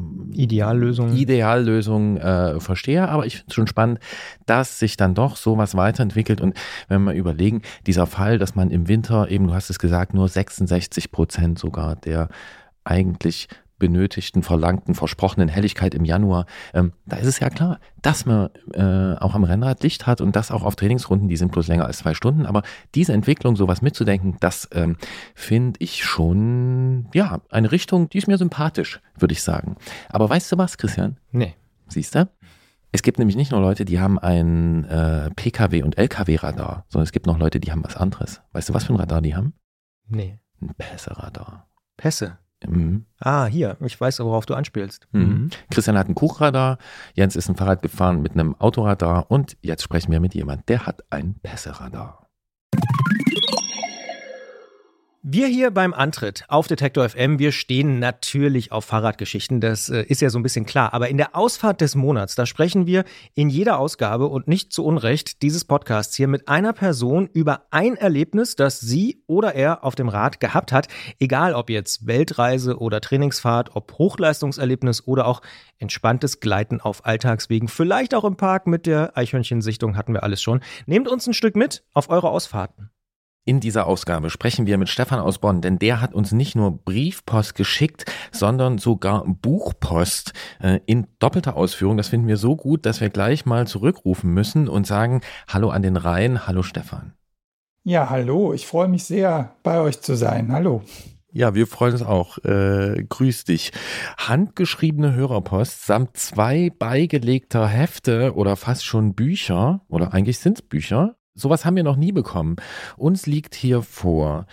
Ideallösung verstehe. Aber ich finde es schon spannend, dass sich dann doch sowas weiterentwickelt. Und wenn wir mal überlegen, dieser Fall, dass man im Winter eben, du hast es gesagt, nur 66% sogar der eigentlich benötigten, verlangten, versprochenen Helligkeit im Januar, da ist es ja klar, dass man auch am Rennrad Licht hat und das auch auf Trainingsrunden, die sind bloß länger als 2 Stunden, aber diese Entwicklung, sowas mitzudenken, das finde ich schon, ja, eine Richtung, die ist mir sympathisch, würde ich sagen. Aber weißt du was, Christian?
Nee.
Siehst du? Es gibt nämlich nicht nur Leute, die haben ein PKW- und LKW-Radar, sondern es gibt noch Leute, die haben was anderes. Weißt du, was für ein Radar die haben?
Nee.
Ein Pässe-Radar.
Pässe?
Mhm.
Ah, hier. Ich weiß, worauf du anspielst.
Mhm. Christian hat ein Kuchradar, Jens ist ein Fahrrad gefahren mit einem Autoradar und jetzt sprechen wir mit jemandem, der hat ein Pässe-Radar.
Wir hier beim Antritt auf Detektor FM, wir stehen natürlich auf Fahrradgeschichten, das ist ja so ein bisschen klar. Aber in der Ausfahrt des Monats, da sprechen wir in jeder Ausgabe und nicht zu Unrecht dieses Podcasts hier mit einer Person über ein Erlebnis, das sie oder er auf dem Rad gehabt hat. Egal ob jetzt Weltreise oder Trainingsfahrt, ob Hochleistungserlebnis oder auch entspanntes Gleiten auf Alltagswegen. Vielleicht auch im Park mit der Eichhörnchensichtung hatten wir alles schon. Nehmt uns ein Stück mit auf eure Ausfahrten.
In dieser Ausgabe sprechen wir mit Stefan aus Bonn, denn der hat uns nicht nur Briefpost geschickt, sondern sogar Buchpost in doppelter Ausführung. Das finden wir so gut, dass wir gleich mal zurückrufen müssen und sagen, hallo an den Rhein, hallo Stefan.
Ja, hallo, ich freue mich sehr, bei euch zu sein. Hallo.
Ja, wir freuen uns auch. Grüß dich. Handgeschriebene Hörerpost samt 2 beigelegter Hefte oder fast schon Bücher, oder eigentlich sind es Bücher. Sowas haben wir noch nie bekommen. Uns liegt hier vor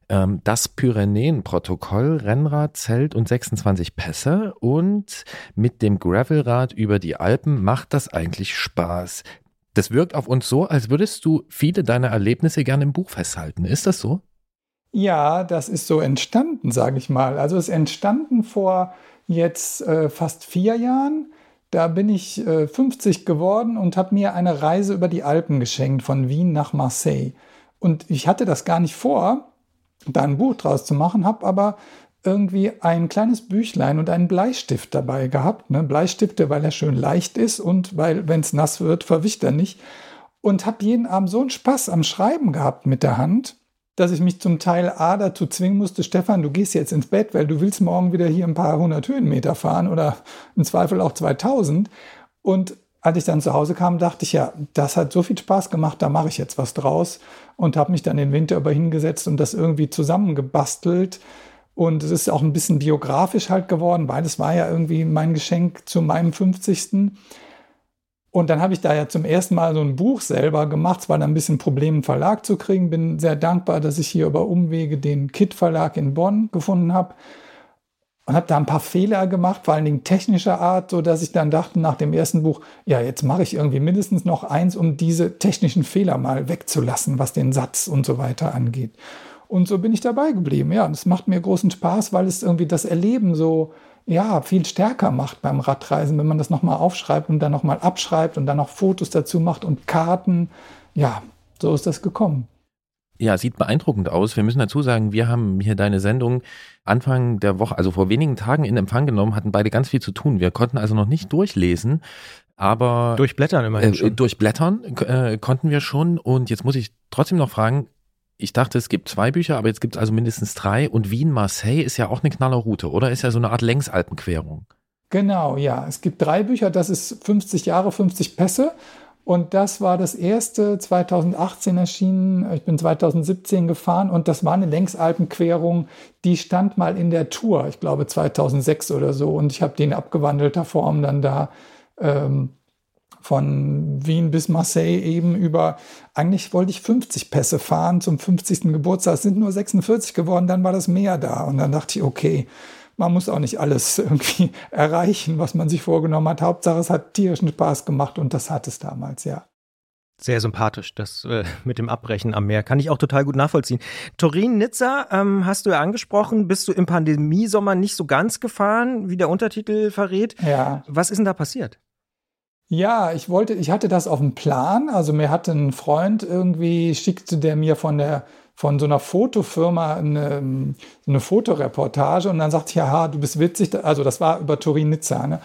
das Pyrenäen-Protokoll, Rennrad, Zelt und 26 Pässe. Und mit dem Gravelrad über die Alpen macht das eigentlich Spaß. Das wirkt auf uns so, als würdest du viele deiner Erlebnisse gerne im Buch festhalten. Ist das so?
Ja, das ist so entstanden, sage ich mal. Also es ist entstanden vor jetzt fast 4 Jahren. Da bin ich 50 geworden und habe mir eine Reise über die Alpen geschenkt, von Wien nach Marseille. Und ich hatte das gar nicht vor, da ein Buch draus zu machen, habe aber irgendwie ein kleines Büchlein und einen Bleistift dabei gehabt. Ne? Bleistifte, weil er schön leicht ist und weil, wenn es nass wird, verwischt er nicht. Und habe jeden Abend so einen Spaß am Schreiben gehabt mit der Hand, dass ich mich zum Teil dazu zwingen musste, Stefan, du gehst jetzt ins Bett, weil du willst morgen wieder hier ein paar 100 Höhenmeter fahren oder im Zweifel auch 2000. Und als ich dann zu Hause kam, dachte ich, ja, das hat so viel Spaß gemacht, da mache ich jetzt was draus und habe mich dann den Winter über hingesetzt und das irgendwie zusammengebastelt. Und es ist auch ein bisschen biografisch halt geworden, weil es war ja irgendwie mein Geschenk zu meinem 50. Und dann habe ich da ja zum ersten Mal so ein Buch selber gemacht. Es war dann ein bisschen ein Problem, einen Verlag zu kriegen. Bin sehr dankbar, dass ich hier über Umwege den KIT-Verlag in Bonn gefunden habe. Und habe da ein paar Fehler gemacht, vor allen Dingen technischer Art, sodass ich dann dachte nach dem ersten Buch, ja, jetzt mache ich irgendwie mindestens noch eins, um diese technischen Fehler mal wegzulassen, was den Satz und so weiter angeht. Und so bin ich dabei geblieben. Ja, und es macht mir großen Spaß, weil es irgendwie das Erleben so viel stärker macht beim Radreisen, wenn man das nochmal aufschreibt und dann nochmal abschreibt und dann noch Fotos dazu macht und Karten. Ja, so ist das gekommen.
Ja, sieht beeindruckend aus. Wir müssen dazu sagen, wir haben hier deine Sendung Anfang der Woche, also vor wenigen Tagen in Empfang genommen, hatten beide ganz viel zu tun. Wir konnten also noch nicht durchlesen, aber
durchblättern immerhin schon.
Durchblättern konnten wir schon. Und jetzt muss ich trotzdem noch fragen, ich dachte, es gibt 2 Bücher, aber jetzt gibt es also mindestens 3. Und Wien-Marseille ist ja auch eine Knallerroute, oder? Ist ja so eine Art Längsalpenquerung.
Genau, ja. Es gibt 3 Bücher, das ist 50 Jahre, 50 Pässe. Und das war das erste, 2018 erschienen. Ich bin 2017 gefahren und das war eine Längsalpenquerung, die stand mal in der Tour, ich glaube 2006 oder so. Und ich habe die in abgewandelter Form dann da von Wien bis Marseille eben über, eigentlich wollte ich 50 Pässe fahren zum 50. Geburtstag. Es sind nur 46 geworden, dann war das Meer da. Und dann dachte ich, okay, man muss auch nicht alles irgendwie erreichen, was man sich vorgenommen hat. Hauptsache, es hat tierischen Spaß gemacht und das hat es damals, ja.
Sehr sympathisch, das mit dem Abbrechen am Meer. Kann ich auch total gut nachvollziehen. Turin-Nizza hast du ja angesprochen. Bist du im Pandemiesommer nicht so ganz gefahren, wie der Untertitel verrät?
Ja.
Was ist denn da passiert?
Ja, ich hatte das auf dem Plan. Also mir hatte ein Freund schickte der mir von so einer Fotofirma eine Fotoreportage und dann sagte ich, ja, du bist witzig. Also das war über Turin-Nizza, ne?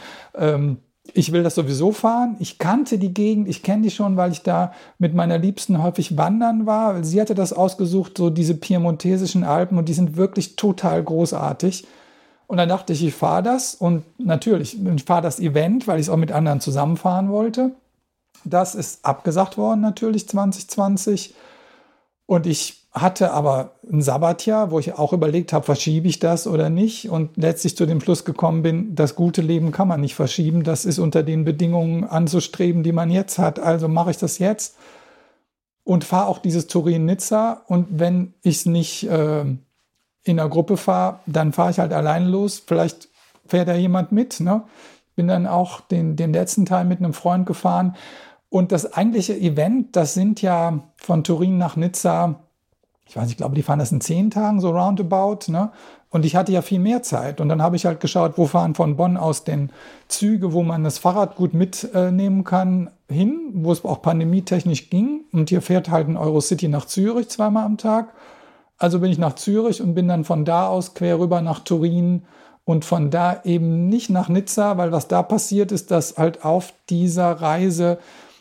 Ich will das sowieso fahren. Ich kannte die Gegend, ich kenne die schon, weil ich da mit meiner Liebsten häufig wandern war. Sie hatte das ausgesucht, so diese piemontesischen Alpen und die sind wirklich total großartig. Und dann dachte ich fahre das und natürlich, ich fahre das Event, weil ich es auch mit anderen zusammenfahren wollte. Das ist abgesagt worden natürlich 2020 und ich hatte aber ein Sabbatjahr, wo ich auch überlegt habe, verschiebe ich das oder nicht und letztlich zu dem Schluss gekommen bin, das gute Leben kann man nicht verschieben, das ist unter den Bedingungen anzustreben, die man jetzt hat, also mache ich das jetzt und fahre auch dieses Turin-Nizza und wenn ich es nicht in der Gruppe fahre, dann fahre ich halt alleine los. Vielleicht fährt da jemand mit. Ne? Bin dann auch den letzten Teil mit einem Freund gefahren. Und das eigentliche Event, das sind ja von Turin nach Nizza, ich glaube, die fahren das in 10 Tagen, so roundabout. Ne? Und ich hatte ja viel mehr Zeit. Und dann habe ich halt geschaut, wo fahren von Bonn aus denn Züge, wo man das Fahrrad gut mitnehmen kann, hin, wo es auch pandemietechnisch ging. Und hier fährt halt ein Eurocity nach Zürich 2-mal am Tag. Also bin ich nach Zürich und bin dann von da aus quer rüber nach Turin und von da eben nicht nach Nizza, weil was da passiert ist, dass halt auf dieser Reise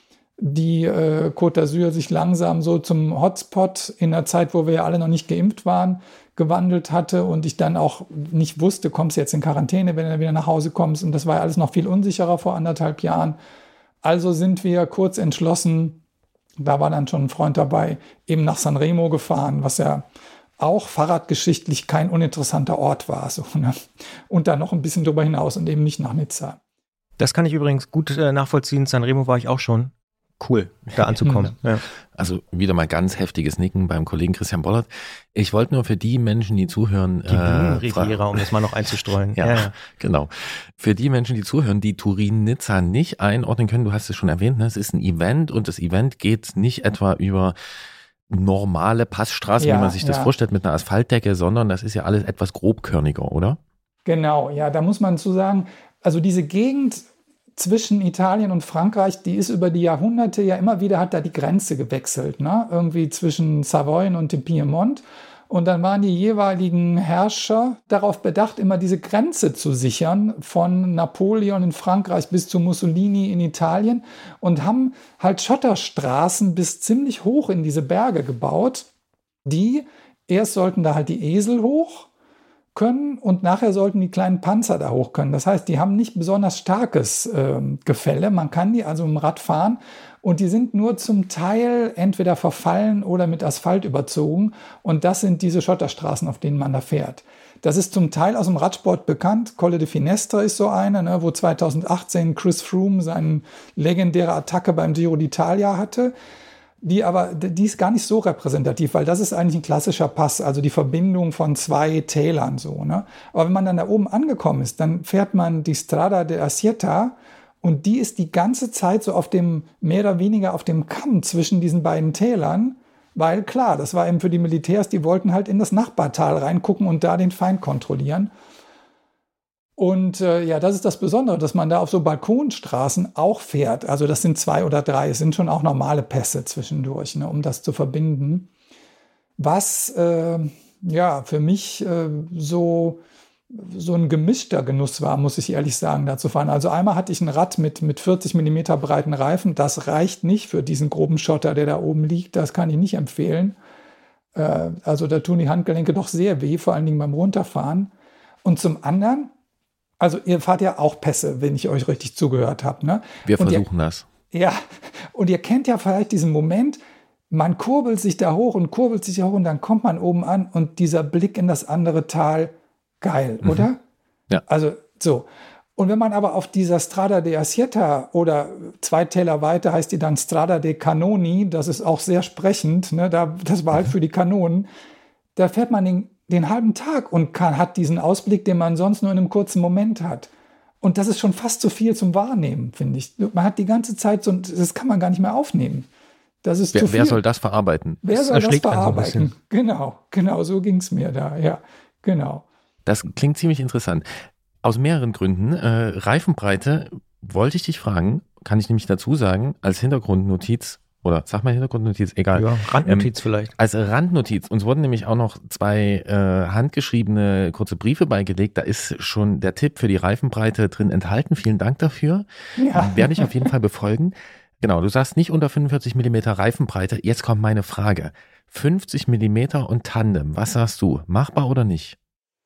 die Côte d'Azur sich langsam so zum Hotspot in der Zeit, wo wir ja alle noch nicht geimpft waren, gewandelt hatte und ich dann auch nicht wusste, kommst du jetzt in Quarantäne, wenn du wieder nach Hause kommst und das war ja alles noch viel unsicherer vor 1,5 Jahren. Also sind wir kurz entschlossen, da war dann schon ein Freund dabei, eben nach Sanremo gefahren, was ja auch fahrradgeschichtlich kein uninteressanter Ort war. So, ne? Und dann noch ein bisschen darüber hinaus und eben nicht nach Nizza.
Das kann ich übrigens gut nachvollziehen. Sanremo war ich auch schon. Cool, da anzukommen. Ja.
Also wieder mal ganz heftiges Nicken beim Kollegen Christian Bollert. Ich wollte nur für die Menschen, die zuhören,
die Riviera, um das mal noch einzustreuen.
Ja, genau. Für die Menschen, die zuhören, die Turin-Nizza nicht einordnen können, du hast es schon erwähnt, ne? Es ist ein Event und das Event geht nicht etwa über normale Passstraßen, wie man sich das vorstellt, mit einer Asphaltdecke, sondern das ist ja alles etwas grobkörniger, oder?
Genau, ja, da muss man zu sagen, also diese Gegend zwischen Italien und Frankreich, die ist über die Jahrhunderte ja immer wieder, hat da die Grenze gewechselt, ne? Irgendwie zwischen Savoyen und dem Piemont. Und dann waren die jeweiligen Herrscher darauf bedacht, immer diese Grenze zu sichern, von Napoleon in Frankreich bis zu Mussolini in Italien und haben halt Schotterstraßen bis ziemlich hoch in diese Berge gebaut. Erst sollten da halt die Esel hoch können und nachher sollten die kleinen Panzer da hoch können. Das heißt, die haben nicht besonders starkes Gefälle. Man kann die also im Rad fahren und die sind nur zum Teil entweder verfallen oder mit Asphalt überzogen. Und das sind diese Schotterstraßen, auf denen man da fährt. Das ist zum Teil aus dem Radsport bekannt. Colle de Finestre ist so eine, ne, wo 2018 Chris Froome seine legendäre Attacke beim Giro d'Italia hatte. Die ist gar nicht so repräsentativ, weil das ist eigentlich ein klassischer Pass, also die Verbindung von 2 Tälern so, ne? Aber wenn man dann da oben angekommen ist, dann fährt man die Strada de Asieta und die ist die ganze Zeit so mehr oder weniger auf dem Kamm zwischen diesen beiden Tälern, weil klar, das war eben für die Militärs, die wollten halt in das Nachbartal reingucken und da den Feind kontrollieren. Und ja, das ist das Besondere, dass man da auf so Balkonstraßen auch fährt. Also das sind 2 oder 3, es sind schon auch normale Pässe zwischendurch, ne, um das zu verbinden. Was ja für mich so ein gemischter Genuss war, muss ich ehrlich sagen, da zu fahren. Also einmal hatte ich ein Rad mit 40 mm breiten Reifen. Das reicht nicht für diesen groben Schotter, der da oben liegt. Das kann ich nicht empfehlen. Also da tun die Handgelenke doch sehr weh, vor allen Dingen beim Runterfahren. Und zum anderen, also ihr fahrt ja auch Pässe, wenn ich euch richtig zugehört habe. Ne?
Wir versuchen das.
Ja, und ihr kennt ja vielleicht diesen Moment, man kurbelt sich da hoch und kurbelt sich da hoch und dann kommt man oben an und dieser Blick in das andere Tal, geil, oder?
Ja.
Also so. Und wenn man aber auf dieser Strada de Asieta oder 2 Täler weiter heißt die dann Strada de Canoni, das ist auch sehr sprechend, ne? Das war halt für die Kanonen, da fährt man den halben Tag und hat diesen Ausblick, den man sonst nur in einem kurzen Moment hat. Und das ist schon fast zu viel zum Wahrnehmen, finde ich. Man hat die ganze Zeit so, das kann man gar nicht mehr aufnehmen. Das ist zu viel.
Wer soll das verarbeiten?
Wer soll das verarbeiten?
So
genau, so ging es mir da, ja, genau.
Das klingt ziemlich interessant. Aus mehreren Gründen. Reifenbreite wollte ich dich fragen, kann ich nämlich dazu sagen, als Hintergrundnotiz, oder sag mal Hintergrundnotiz, egal.
Ja, Randnotiz vielleicht.
Als Randnotiz. Uns wurden nämlich auch noch 2 handgeschriebene kurze Briefe beigelegt. Da ist schon der Tipp für die Reifenbreite drin enthalten. Vielen Dank dafür.
Ja.
Werde ich auf jeden Fall befolgen. Genau, du sagst nicht unter 45 mm Reifenbreite. Jetzt kommt meine Frage. 50 mm und Tandem, was sagst du? Machbar oder nicht?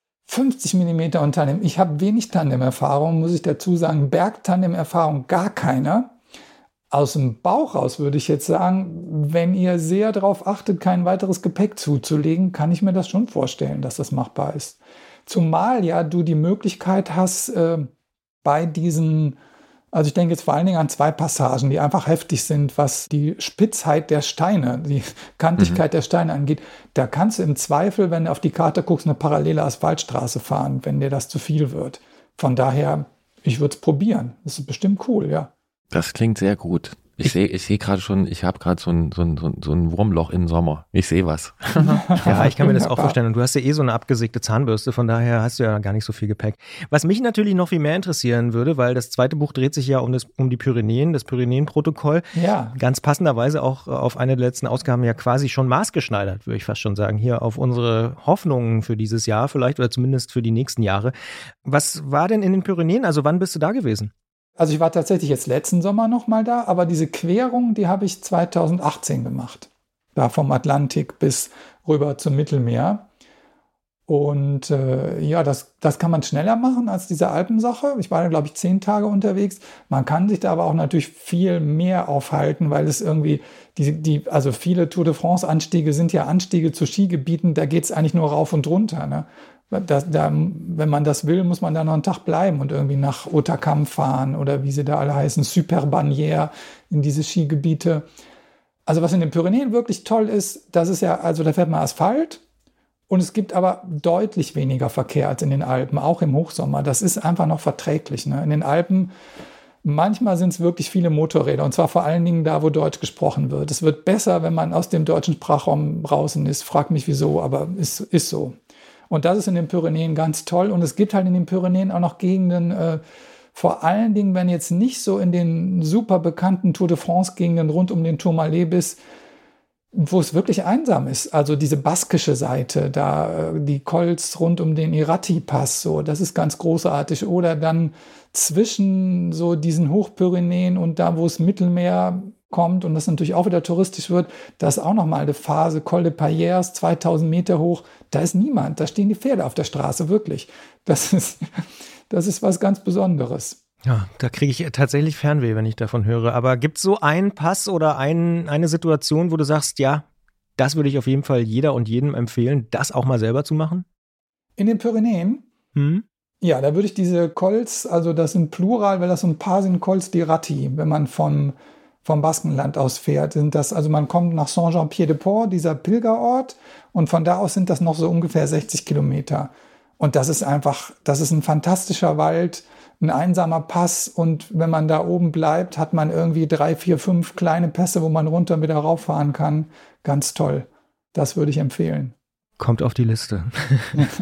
50 mm und Tandem. Ich habe wenig Tandem-Erfahrung, muss ich dazu sagen. Bergtandem-Erfahrung gar keine. Aus dem Bauch raus würde ich jetzt sagen, wenn ihr sehr darauf achtet, kein weiteres Gepäck zuzulegen, kann ich mir das schon vorstellen, dass das machbar ist. Zumal ja du die Möglichkeit hast, bei diesen, also ich denke jetzt vor allen Dingen an 2 Passagen, die einfach heftig sind, was die Spitzheit der Steine, die Kantigkeit der Steine angeht. Da kannst du im Zweifel, wenn du auf die Karte guckst, eine parallele Asphaltstraße fahren, wenn dir das zu viel wird. Von daher, ich würde es probieren. Das ist bestimmt cool, ja.
Das klingt sehr gut. Ich sehe gerade schon, ich habe gerade so ein Wurmloch im Sommer. Ich sehe was.
Ja, ich kann mir das auch vorstellen. Und du hast ja so eine abgesägte Zahnbürste, von daher hast du ja gar nicht so viel Gepäck. Was mich natürlich noch viel mehr interessieren würde, weil das zweite Buch dreht sich ja um die Pyrenäen, das Pyrenäenprotokoll.
Ja.
Ganz passenderweise auch auf eine der letzten Ausgaben ja quasi schon maßgeschneidert, würde ich fast schon sagen, hier auf unsere Hoffnungen für dieses Jahr vielleicht oder zumindest für die nächsten Jahre. Was war denn in den Pyrenäen? Also wann bist du da gewesen?
Also ich war tatsächlich jetzt letzten Sommer noch mal da, aber diese Querung, die habe ich 2018 gemacht. Da vom Atlantik bis rüber zum Mittelmeer. Und ja, das kann man schneller machen als diese Alpensache. Ich war da, glaube ich, 10 Tage unterwegs. Man kann sich da aber auch natürlich viel mehr aufhalten, weil es irgendwie, also viele Tour de France-Anstiege sind ja Anstiege zu Skigebieten, da geht es eigentlich nur rauf und runter, ne? Wenn man das will, muss man da noch einen Tag bleiben und irgendwie nach Hautacam fahren oder wie sie da alle heißen, Super-Barnière in diese Skigebiete. Also was in den Pyrenäen wirklich toll ist, das ist ja, also da fährt man Asphalt und es gibt aber deutlich weniger Verkehr als in den Alpen, auch im Hochsommer. Das ist einfach noch verträglich, ne? In den Alpen manchmal sind es wirklich viele Motorräder und zwar vor allen Dingen da, wo Deutsch gesprochen wird. Es wird besser, wenn man aus dem deutschen Sprachraum draußen ist. Frag mich wieso, aber ist so. Und das ist in den Pyrenäen ganz toll. Und es gibt halt in den Pyrenäen auch noch Gegenden, vor allen Dingen, wenn jetzt nicht so in den super bekannten Tour de France-Gegenden rund um den Tourmalet bist, wo es wirklich einsam ist. Also diese baskische Seite, da die Cols rund um den Irati-Pass, so, das ist ganz großartig. Oder dann zwischen so diesen Hochpyrenäen und da, wo es Mittelmeer kommt und das natürlich auch wieder touristisch wird, da ist auch nochmal eine Phase, Col de Payers, 2000 Meter hoch, da ist niemand, da stehen die Pferde auf der Straße, wirklich. Das ist was ganz Besonderes.
Ja, da kriege ich tatsächlich Fernweh, wenn ich davon höre. Aber gibt es so einen Pass oder eine Situation, wo du sagst, ja, das würde ich auf jeden Fall jeder und jedem empfehlen, das auch mal selber zu machen?
In den Pyrenäen? Ja, da würde ich diese Cols, also das sind Plural, weil das so ein paar sind Cols di Ratti, wenn man vom Baskenland aus fährt, sind das, also man kommt nach Saint-Jean-Pied-de-Port, dieser Pilgerort, und von da aus sind das noch so ungefähr 60 Kilometer. Und das ist ein fantastischer Wald, ein einsamer Pass, und wenn man da oben bleibt, hat man irgendwie 3, 4, 5 kleine Pässe, wo man runter und wieder rauffahren kann. Ganz toll. Das würde ich empfehlen.
Kommt auf die Liste.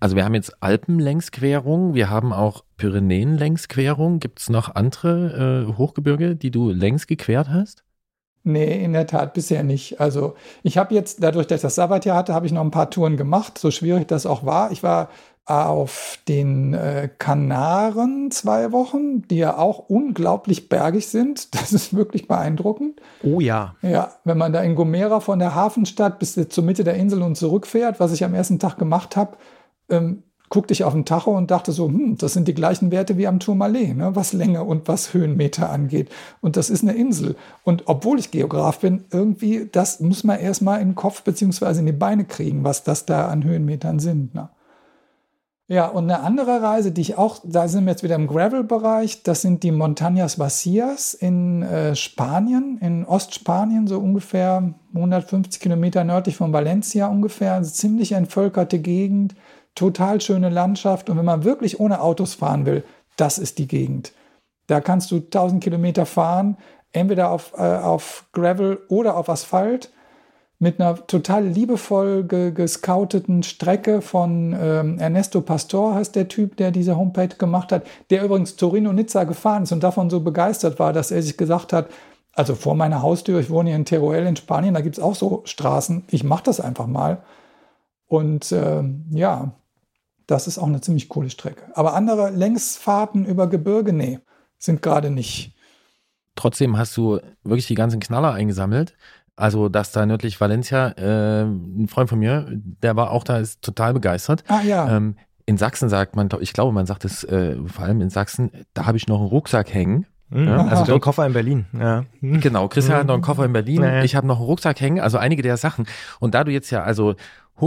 Also wir haben jetzt Alpenlängsquerung, wir haben auch Pyrenäenlängsquerung. Gibt es noch andere Hochgebirge, die du längs gequert hast?
Nee, in der Tat bisher nicht. Also ich habe jetzt, dadurch, dass ich das Sabbatjahr hatte, habe ich noch ein paar Touren gemacht, so schwierig das auch war. Ich war auf den Kanaren 2 Wochen, die ja auch unglaublich bergig sind. Das ist wirklich beeindruckend.
Oh ja.
Ja, wenn man da in Gomera von der Hafenstadt bis zur Mitte der Insel und zurückfährt, was ich am ersten Tag gemacht habe, guckte ich auf den Tacho und dachte so, das sind die gleichen Werte wie am Tourmalet, ne, was Länge und was Höhenmeter angeht. Und das ist eine Insel. Und obwohl ich Geograf bin, irgendwie, das muss man erstmal in den Kopf beziehungsweise in die Beine kriegen, was das da an Höhenmetern sind. Ne? Ja, und eine andere Reise, die ich auch, da sind wir jetzt wieder im Gravel-Bereich, das sind die Montañas Vacías in Spanien, in Ostspanien, so ungefähr 150 Kilometer nördlich von Valencia ungefähr. Also ziemlich entvölkerte Gegend, total schöne Landschaft. Und wenn man wirklich ohne Autos fahren will, das ist die Gegend. Da kannst du 1000 Kilometer fahren, entweder auf Gravel oder auf Asphalt, mit einer total liebevoll gescouteten Strecke von Ernesto Pastor, heißt der Typ, der diese Homepage gemacht hat, der übrigens Torino-Nizza gefahren ist und davon so begeistert war, dass er sich gesagt hat, also vor meiner Haustür, ich wohne hier in Teruel in Spanien, da gibt es auch so Straßen, ich mache das einfach mal. Und ja, das ist auch eine ziemlich coole Strecke. Aber andere Längsfahrten über Gebirge, nee, sind gerade nicht.
Trotzdem hast du wirklich die ganzen Knaller eingesammelt. Also, dass da nördlich Valencia, ein Freund von mir, der war auch da, ist total begeistert.
Ah ja.
In Sachsen sagt man, ich glaube, man sagt es vor allem in Sachsen, da habe ich noch einen Rucksack hängen.
Ja, also einen Koffer in Berlin. Ja.
Genau, Christian hat noch einen Koffer in Berlin.
Nee.
Ich habe noch einen Rucksack hängen, also einige der Sachen. Und da du jetzt ja also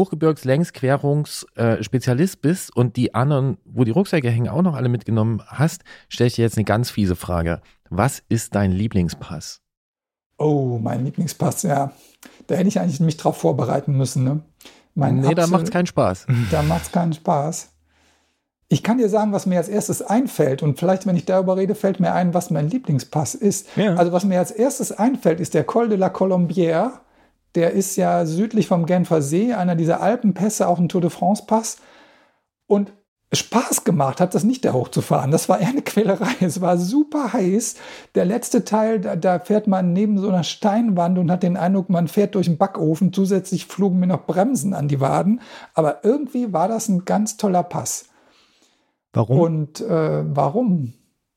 Hochgebirgslängsquerungs-Spezialist bist und die anderen, wo die Rucksäcke hängen, auch noch alle mitgenommen hast, stelle ich dir jetzt eine ganz fiese Frage. Was ist dein Lieblingspass?
Oh, mein Lieblingspass, ja. Da hätte ich eigentlich mich drauf vorbereiten müssen. Ne?
Da macht es keinen Spaß.
Da macht es keinen Spaß. Ich kann dir sagen, was mir als erstes einfällt. Und vielleicht, wenn ich darüber rede, fällt mir ein, was mein Lieblingspass ist. Ja. Also was mir als erstes einfällt, ist der Col de la Colombière. Der ist ja südlich vom Genfer See, einer dieser Alpenpässe, auch ein Tour de France-Pass. Und Spaß gemacht hat das nicht, da hochzufahren. Das war eher eine Quälerei. Es war super heiß. Der letzte Teil, da fährt man neben so einer Steinwand und hat den Eindruck, man fährt durch den Backofen. Zusätzlich flogen mir noch Bremsen an die Waden. Aber irgendwie war das ein ganz toller Pass.
Warum?
Und warum?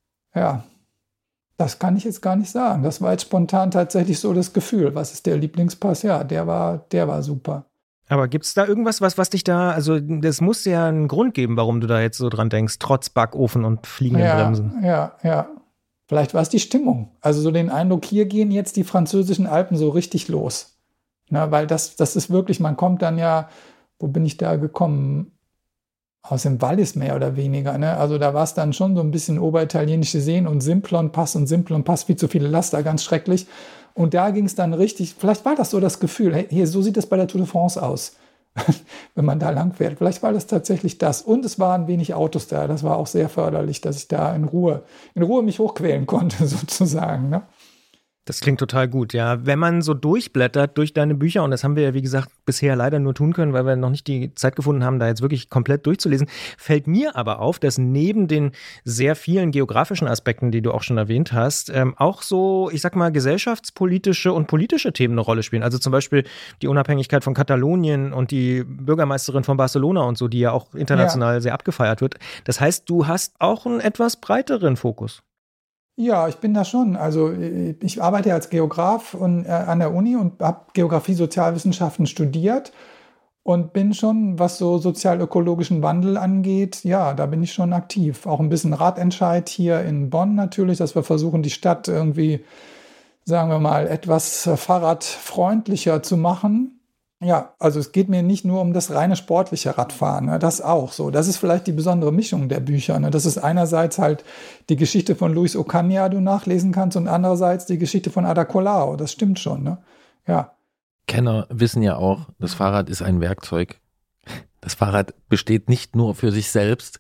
Ja, das kann ich jetzt gar nicht sagen. Das war jetzt spontan tatsächlich so das Gefühl. Was ist der Lieblingspass? Ja, der war super.
Aber gibt es da irgendwas, was dich da, also das muss ja einen Grund geben, warum du da jetzt so dran denkst, trotz Backofen und fliegenden Bremsen.
Ja. Vielleicht war es die Stimmung. Also so den Eindruck, hier gehen jetzt die französischen Alpen so richtig los. Na, weil das ist wirklich, man kommt dann ja, wo bin ich da gekommen? Aus dem Wallis mehr oder weniger. Ne? Also da war es dann schon so ein bisschen oberitalienische Seen und Simplon-Pass, viel zu viele Laster, ganz schrecklich. Und da ging es dann richtig, vielleicht war das so das Gefühl, hey, hier, so sieht es bei der Tour de France aus, wenn man da lang fährt. Vielleicht war das tatsächlich das. Und es waren wenig Autos da. Das war auch sehr förderlich, dass ich da in Ruhe mich hochquälen konnte, sozusagen. Ne?
Das klingt total gut, ja. Wenn man so durchblättert durch deine Bücher, und das haben wir ja, wie gesagt, bisher leider nur tun können, weil wir noch nicht die Zeit gefunden haben, da jetzt wirklich komplett durchzulesen, fällt mir aber auf, dass neben den sehr vielen geografischen Aspekten, die du auch schon erwähnt hast, auch so, ich sag mal, gesellschaftspolitische und politische Themen eine Rolle spielen. Also zum Beispiel die Unabhängigkeit von Katalonien und die Bürgermeisterin von Barcelona und so, die ja auch international sehr abgefeiert wird. Das heißt, du hast auch einen etwas breiteren Fokus.
Ja, ich bin da schon. Also ich arbeite als Geograf an der Uni und habe Geografie, Sozialwissenschaften studiert und bin schon, was so sozial-ökologischen Wandel angeht, ja, da bin ich schon aktiv. Auch ein bisschen Ratentscheid hier in Bonn natürlich, dass wir versuchen, die Stadt irgendwie, sagen wir mal, etwas fahrradfreundlicher zu machen. Ja, also es geht mir nicht nur um das reine sportliche Radfahren, ne? Das auch so. Das ist vielleicht die besondere Mischung der Bücher. Ne? Das ist einerseits halt die Geschichte von Luis Ocaña, du nachlesen kannst, und andererseits die Geschichte von Ada Colau. Das stimmt schon, ne? Ja.
Kenner wissen ja auch, das Fahrrad ist ein Werkzeug. Das Fahrrad besteht nicht nur für sich selbst.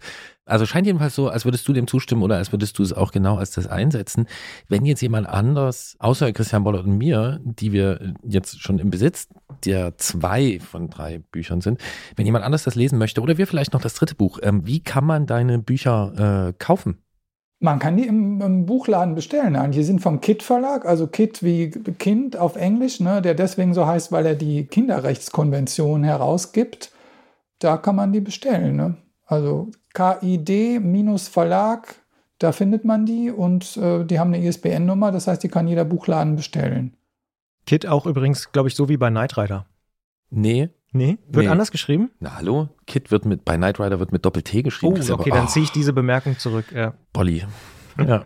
Also scheint jedenfalls so, als würdest du dem zustimmen oder als würdest du es auch genau als das einsetzen. Wenn jetzt jemand anders, außer Christian Bollert und mir, die wir jetzt schon im Besitz der 2 von 3 Büchern sind, wenn jemand anders das lesen möchte oder wir vielleicht noch das 3. Buch, wie kann man deine Bücher kaufen?
Man kann die im Buchladen bestellen eigentlich. Die sind vom Kit Verlag, also Kit wie Kind auf Englisch, ne, der deswegen so heißt, weil er die Kinderrechtskonvention herausgibt. Da kann man die bestellen, ne? Also KID-Verlag, da findet man die und die haben eine ISBN-Nummer, das heißt, die kann jeder Buchladen bestellen.
Kit auch übrigens, glaube ich, so wie bei Knight Rider.
Nee.
Wird anders geschrieben?
Na hallo, Kit wird bei Knight Rider wird mit Doppel-T geschrieben.
Oh, okay, dann ziehe ich diese Bemerkung zurück. Ja.
Bolli. Ja.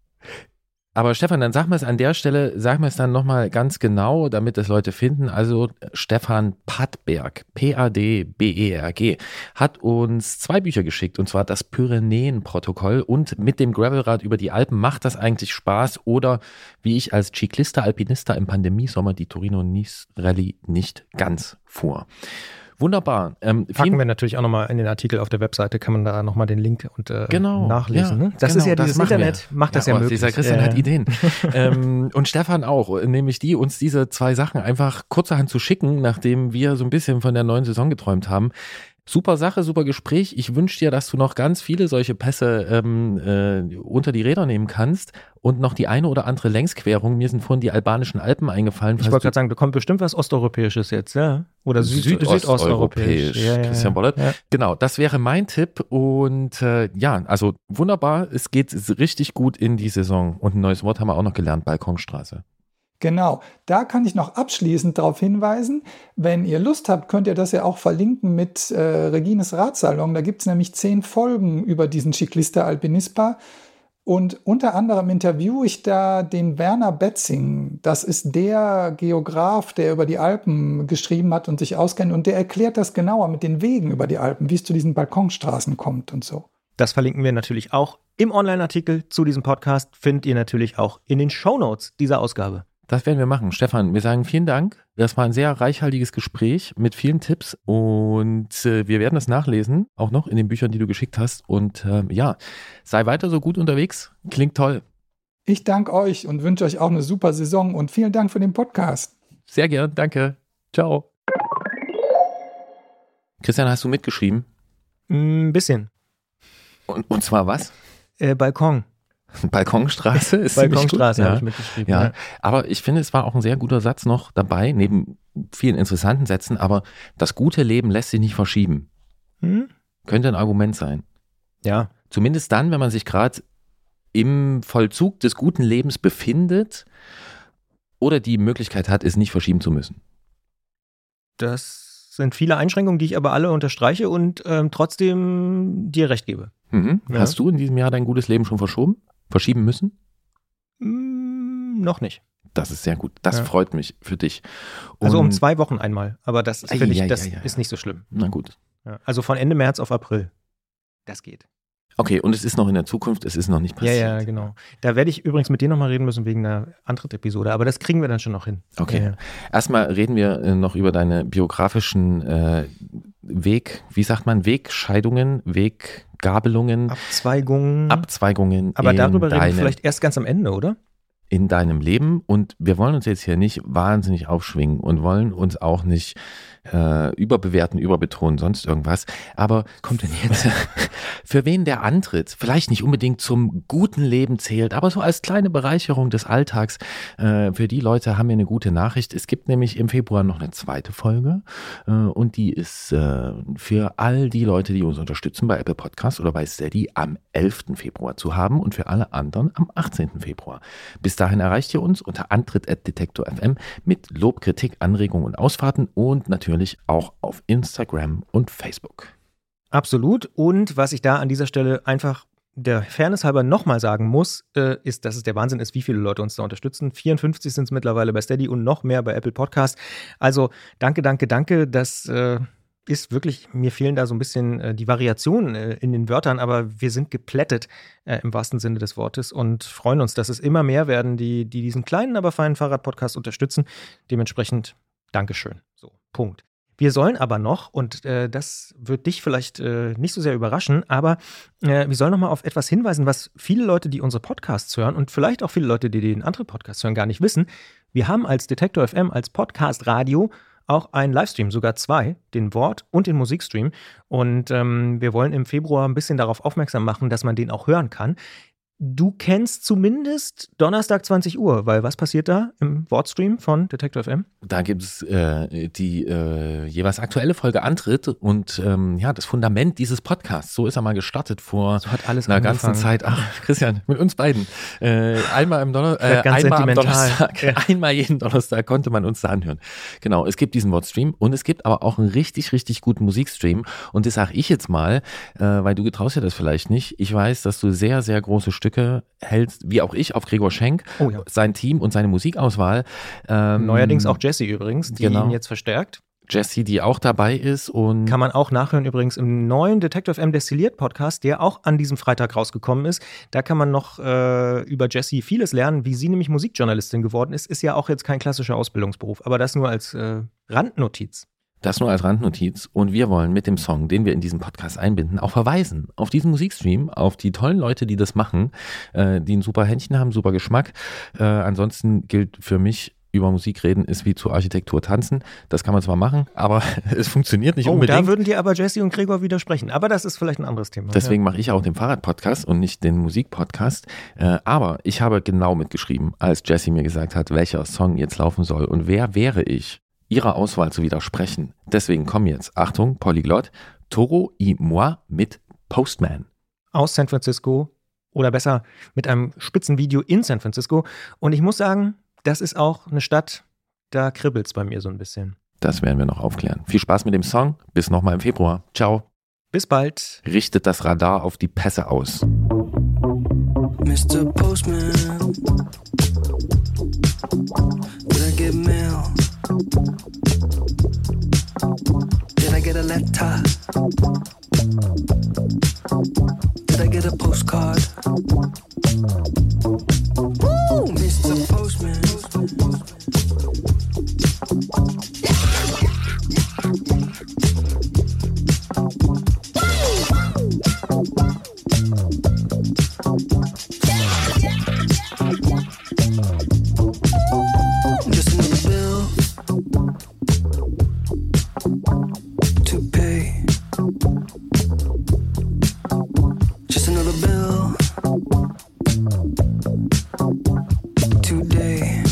Aber Stefan, dann sag mir es an der Stelle, sag mir es dann nochmal ganz genau, damit es Leute finden. Also Stefan Padberg, P-A-D-B-E-R-G, hat uns 2 Bücher geschickt, und zwar das Pyrenäen-Protokoll und mit dem Gravelrad über die Alpen. Macht das eigentlich Spaß oder wie ich als Ciclista Alpinista im Pandemiesommer die Torino-Nice Rallye nicht ganz fuhr? Wunderbar.
Packen wir natürlich auch nochmal in den Artikel auf der Webseite, kann man da nochmal den Link und nachlesen.
Ja,
ne? Das ist ja dieses Internet, macht das ja möglich.
Dieser Christian hat Ideen. Und Stefan auch, nämlich uns diese 2 Sachen einfach kurzerhand zu schicken, nachdem wir so ein bisschen von der neuen Saison geträumt haben. Super Sache, super Gespräch. Ich wünsche dir, dass du noch ganz viele solche Pässe unter die Räder nehmen kannst und noch die eine oder andere Längsquerung. Mir sind vorhin die albanischen Alpen eingefallen.
Ich wollte gerade sagen, da kommt bestimmt was Osteuropäisches jetzt, ja? Oder Südosteuropäisch.
Ja. Christian Bollert. Ja. Genau, das wäre mein Tipp. Und also wunderbar. Es geht richtig gut in die Saison. Und ein neues Wort haben wir auch noch gelernt, Balkonstraße.
Genau, da kann ich noch abschließend darauf hinweisen, wenn ihr Lust habt, könnt ihr das ja auch verlinken mit Regines Radsalon. Da gibt es nämlich 10 Folgen über diesen Ciclista Alpinispa. Und unter anderem interviewe ich da den Werner Betzing. Das ist der Geograf, der über die Alpen geschrieben hat und sich auskennt. Und der erklärt das genauer mit den Wegen über die Alpen, wie es zu diesen Balkonstraßen kommt und so.
Das verlinken wir natürlich auch im Online-Artikel zu diesem Podcast. Findet ihr natürlich auch in den Shownotes dieser Ausgabe.
Das werden wir machen. Stefan, wir sagen vielen Dank. Das war ein sehr reichhaltiges Gespräch mit vielen Tipps und wir werden das nachlesen, auch noch in den Büchern, die du geschickt hast. Und sei weiter so gut unterwegs. Klingt toll.
Ich danke euch und wünsche euch auch eine super Saison und vielen Dank für den Podcast.
Sehr gern, danke. Ciao. Christian, hast du mitgeschrieben?
Ein bisschen.
Und zwar was?
Balkon.
Balkonstraße ist
Balkonstraße habe ich mitgeschrieben.
Ja. Aber ich finde, es war auch ein sehr guter Satz noch dabei, neben vielen interessanten Sätzen, aber das gute Leben lässt sich nicht verschieben. Könnte ein Argument sein.
Ja.
Zumindest dann, wenn man sich gerade im Vollzug des guten Lebens befindet oder die Möglichkeit hat, es nicht verschieben zu müssen.
Das sind viele Einschränkungen, die ich aber alle unterstreiche und trotzdem dir recht gebe.
Ja. Hast du in diesem Jahr dein gutes Leben schon verschieben müssen?
Noch nicht.
Das ist sehr gut. Das freut mich für dich. Und
also um 2 Wochen einmal. Aber das finde ich, ist nicht so schlimm.
Na gut.
Ja. Also von Ende März auf April. Das geht.
Okay, und es ist noch in der Zukunft, es ist noch nicht passiert.
Ja, genau. Da werde ich übrigens mit dir nochmal reden müssen wegen einer Antritt-Episode, aber das kriegen wir dann schon noch hin.
Okay. Ja. Erstmal reden wir noch über deine biografischen Wegscheidungen, Weggabelungen. Abzweigungen.
Aber darüber reden wir vielleicht erst ganz am Ende, oder?
In deinem Leben. Und wir wollen uns jetzt hier nicht wahnsinnig aufschwingen und wollen uns auch nicht überbewerten, überbetonen, sonst irgendwas. Aber kommt denn jetzt, für wen der Antritt vielleicht nicht unbedingt zum guten Leben zählt, aber so als kleine Bereicherung des Alltags, für die Leute haben wir eine gute Nachricht. Es gibt nämlich im Februar noch eine 2. Folge und die ist für all die Leute, die uns unterstützen bei Apple Podcasts oder bei Steady am 11. Februar zu haben und für alle anderen am 18. Februar. Bis dahin erreicht ihr uns unter antritt@detektor.fm mit Lob, Kritik, Anregungen und Ausfahrten und natürlich auch auf Instagram und Facebook.
Absolut. Und was ich da an dieser Stelle einfach der Fairness halber nochmal sagen muss, ist, dass es der Wahnsinn ist, wie viele Leute uns da unterstützen. 54 sind es mittlerweile bei Steady und noch mehr bei Apple Podcasts. Also danke. Das ist wirklich, mir fehlen da so ein bisschen die Variationen in den Wörtern, aber wir sind geplättet im wahrsten Sinne des Wortes und freuen uns, dass es immer mehr werden, die diesen kleinen, aber feinen Fahrrad-Podcast unterstützen. Dementsprechend Dankeschön. So, Punkt. Wir sollen aber noch, und das wird dich vielleicht nicht so sehr überraschen, aber wir sollen noch mal auf etwas hinweisen, was viele Leute, die unsere Podcasts hören und vielleicht auch viele Leute, die den anderen Podcasts hören, gar nicht wissen. Wir haben als Detektor FM, als Podcast-Radio auch einen Livestream, sogar 2, den Wort- und den Musikstream. Und wir wollen im Februar ein bisschen darauf aufmerksam machen, dass man den auch hören kann. Du kennst zumindest Donnerstag 20 Uhr, weil was passiert da im Wortstream von Detektor FM?
Da gibt es die jeweils aktuelle Folge Antritt und das Fundament dieses Podcasts. So ist er mal gestartet vor einer ganzen Zeit. Ach, Christian, mit uns beiden. Einmal am Donnerstag, einmal jeden Donnerstag konnte man uns da anhören. Genau, es gibt diesen Wortstream und es gibt aber auch einen richtig, richtig guten Musikstream. Und das sage ich jetzt mal, weil du getraust dir das vielleicht nicht. Ich weiß, dass du sehr, sehr große Stücke hältst, wie auch ich, auf Gregor Schenk, sein Team und seine Musikauswahl.
Neuerdings auch Jessie übrigens, die ihn jetzt verstärkt.
Jessie, die auch dabei ist. Und
kann man auch nachhören übrigens im neuen Detektor FM Destilliert Podcast, der auch an diesem Freitag rausgekommen ist. Da kann man noch über Jessie vieles lernen, wie sie nämlich Musikjournalistin geworden ist. Ist ja auch jetzt kein klassischer Ausbildungsberuf, aber das nur als Randnotiz.
Das nur als Randnotiz. Und wir wollen mit dem Song, den wir in diesem Podcast einbinden, auch verweisen auf diesen Musikstream, auf die tollen Leute, die das machen, die ein super Händchen haben, super Geschmack. Ansonsten gilt für mich, über Musik reden ist wie zur Architektur tanzen. Das kann man zwar machen, aber es funktioniert nicht unbedingt.
Da würden dir aber Jessie und Gregor widersprechen. Aber das ist vielleicht ein anderes Thema.
Deswegen mache ich auch den Fahrradpodcast und nicht den Musikpodcast. Aber ich habe genau mitgeschrieben, als Jessie mir gesagt hat, welcher Song jetzt laufen soll. Und wer wäre ich, ihrer Auswahl zu widersprechen? Deswegen kommen jetzt, Achtung, Polyglott, Toro y Moi mit Postman.
Aus San Francisco oder besser mit einem Spitzenvideo in San Francisco. Und ich muss sagen, das ist auch eine Stadt, da kribbelt es bei mir so ein bisschen.
Das werden wir noch aufklären. Viel Spaß mit dem Song. Bis nochmal im Februar. Ciao.
Bis bald.
Richtet das Radar auf die Pässe aus.
Mr. Postman, did I get mail? Did I get a letter? Did I get a postcard? Woo, Mr. Postman. Just another bill to pay. Just another bill today.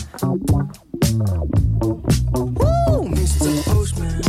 Woo, Mr. Postman.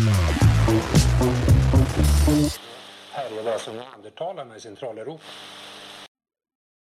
Här är vad som neandertalarna i Centraleuropa.